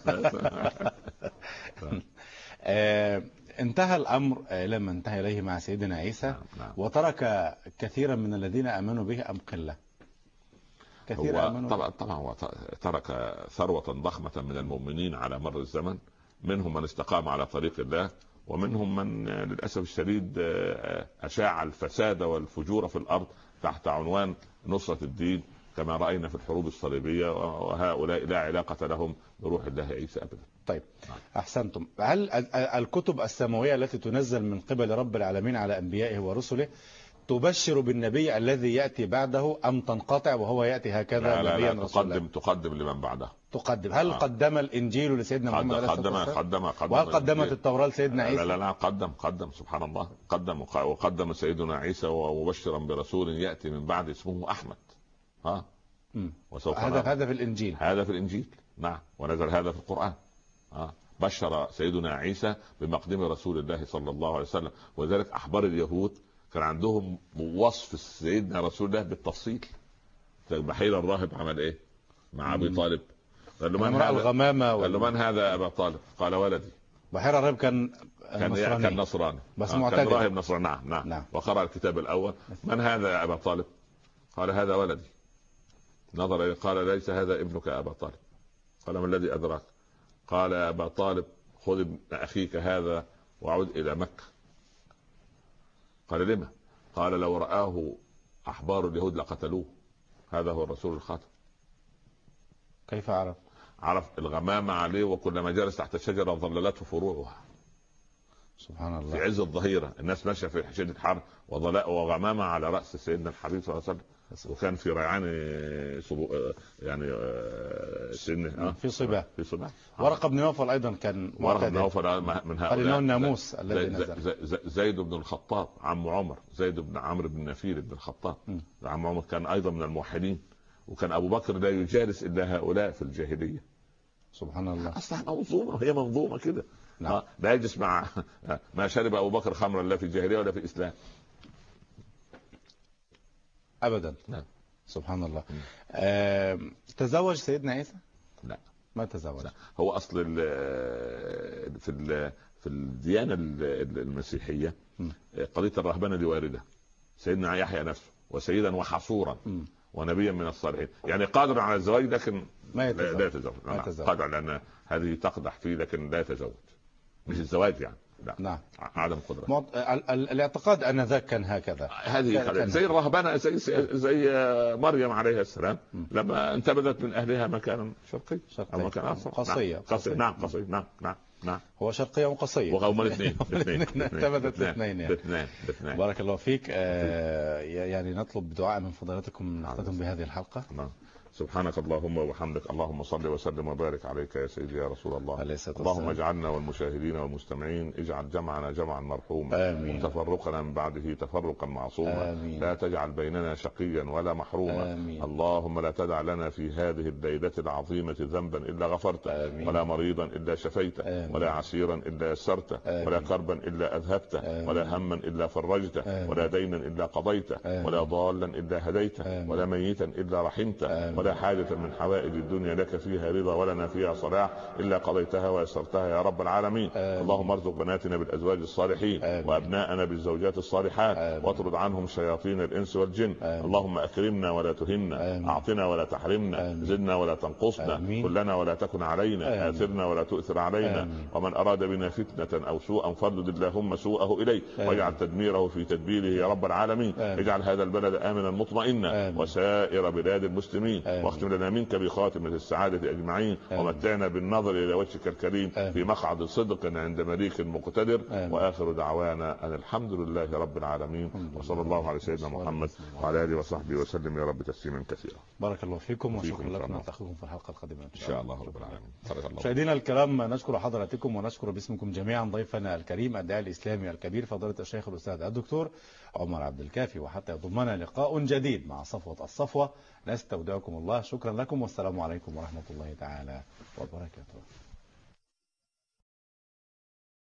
انتهى الأمر لما انتهى إليه مع سيدنا عيسى. نعم. وترك كثيرا من الذين آمنوا به أم قلة؟ كثير آمنوا. طبعا هو ترك ثروة ضخمة من المؤمنين على مر الزمن، منهم من استقام على طريق الله، ومنهم من للأسف الشديد أشاع الفساد والفجور في الأرض تحت عنوان نصرة الدين، كما رأينا في الحروب الصليبية، وهؤلاء لا علاقة لهم بروح الله عيسى أبدا. طيب، أحسنتم. هل الكتب السماوية التي تنزل من قبل رب العالمين على أنبيائه ورسله تبشر بالنبي الذي يأتي بعده أم تنقطع وهو يأتي هكذا نبيا رسولا؟ تقدم لمن بعده. تقدم. هل قدم الإنجيل لسيدنا محمد عليه الصلاة والسلام؟ وهل قدمت التوراة لسيدنا عيسى؟ لا قدم سبحان الله، وقدم سيدنا عيسى ومبشرا برسول يأتي من بعد اسمه أحمد. هذا في الإنجيل. هذا في الإنجيل. نعم. ونزل هذا في القرآن. بشر سيدنا عيسى بمقدم رسول الله صلى الله عليه وسلم. وذلك احبار اليهود كان عندهم وصف سيدنا رسول الله بالتفصيل. بحيرة الراهب عمل ايه مع ابي طالب؟ قال له من هذا الغمامة، قال له من هذا ابا طالب؟ قال ولدي. بحيرة الراهب كان نصراني بس كان راهب نصراني. نعم. وقرأ الكتاب الاول. من هذا يا ابا طالب؟ قال هذا ولدي. نظر إليه قال ليس هذا ابنك يا ابا طالب. قال ما الذي ادراك؟ قال يا ابا طالب خذ ابن اخيك هذا وعد الى مكة. قال لما؟ قال لو رآه احبار اليهود لقتلوه. هذا هو الرسول الخاتم. كيف عرف؟ عرف الغمامة عليه، وكلما جلس تحت شجرة ظللته فروعها. سبحان الله. في عز الظهيرة الناس ماشية في شدة حر وغمامة على رأس سيدنا الحبيب صلى الله عليه وسلم، وكان في ريعان يعني سنه في صباه. في ورقة بن نوفل أيضا كان ورقة بن نوفل من هؤلاء. قال إنه الناموس الذي نزل. زيد بن الخطاب عم عمر، زيد بن عمرو بن نفيل بن الخطاب عم عمر، كان أيضا من الموحدين. وكان أبو بكر لا يجالس إلا هؤلاء في الجاهلية. سبحان الله. أصلا منظومة، هي منظومة كده. نعم. لا يجلس مع ما شرب أبو بكر خمرا لا في الجاهلية ولا في الإسلام أبدا. نعم. سبحان الله. تزوج سيدنا عيسى؟ لا ما تزوج. لا. هو أصل في الديانة المسيحية قضية الرهبنة دي واردة. سيدنا يحيى نفسه وسيدا وحصورا ونبيا من الصالحين، يعني قادر على الزواج لكن لا يتزوج. قادر، لأن هذه تقدح فيه لكن لا يتزوج. مش الزواج يعني، لا. نعم. عدم قدرة. الاعتقاد أن ذاك كان هكذا. هذه زي الرهبنة، زي مريم عليها السلام لما انتبذت من أهلها مكانا شرقي أو مكان قصية. نعم قصية. نعم. هو شرقية وقصية. وهما الاثنين. انتبذت الاثنين يعني. الاثنين. بارك الله فيك. يعني نطلب دعاء من فضيلتكم نختتم بهذه الحلقة. نعم. سبحانك اللهم وبحمدك، اللهم صل وسلم وبارك عليك يا سيدي يا رسول الله. اللهم اجعلنا والمشاهدين والمستمعين اجعل جمعنا جمعا مرحوما، وتفرقنا من بعده تفرقا معصوما. لا تجعل بيننا شقيا ولا محروما. اللهم لا تدع لنا في هذه الليلة العظيمة ذنبا إلا غفرته، ولا مريضا إلا شفيته، ولا عسيرا إلا يسرته، ولا كربا إلا أذهبته، ولا هما إلا فرجته، ولا دينا إلا قضيته، ولا ضالا إلا هديته، ولا ميتا إلا رحمته، ولا حاجة من حوائج الدنيا لك فيها رضا ولنا فيها صلاح إلا قضيتها ويسرتها يا رب العالمين. اللهم ارزق بناتنا بالأزواج الصالحين وأبناءنا بالزوجات الصالحات، واطرد عنهم شياطين الإنس والجن. اللهم أكرمنا ولا تهنا، أعطنا ولا تحرمنا، زدنا ولا تنقصنا، كلنا ولا تكن علينا، آثرنا ولا تؤثر علينا. ومن أراد بنا فتنة أو سوءا فردد اللهم سوءه إليه، واجعل تدميره في تدبيره يا رب العالمين. اجعل هذا البلد آمنا مطمئنا وسائر بلاد المسلمين، واختم لنا منك بخاتمة السعادة أجمعين، ومتعنا بالنظر إلى وجهك الكريم في مقعد صدق عند مليك مقتدر. وآخر دعوانا أن الحمد لله رب العالمين، وصلى الله على سيدنا محمد وعلى آله وصحبه وسلم يا رب تسليما كثيرا. بارك الله فيكم وشكرا لكم، نلتقيكم في الحلقة القادمة إن شاء الله رب العالمين. مشاهدينا الكرام، نشكر حضراتكم ونشكر باسمكم جميعا ضيفنا الكريم الداعي الإسلامي الكبير فضيلة الشيخ الأستاذ الدكتور عمر عبد الكافي. وحتى يضمنا لقاء جديد مع صفوة الصفوة نستودعكم الله. شكرا لكم والسلام عليكم ورحمة الله تعالى وبركاته.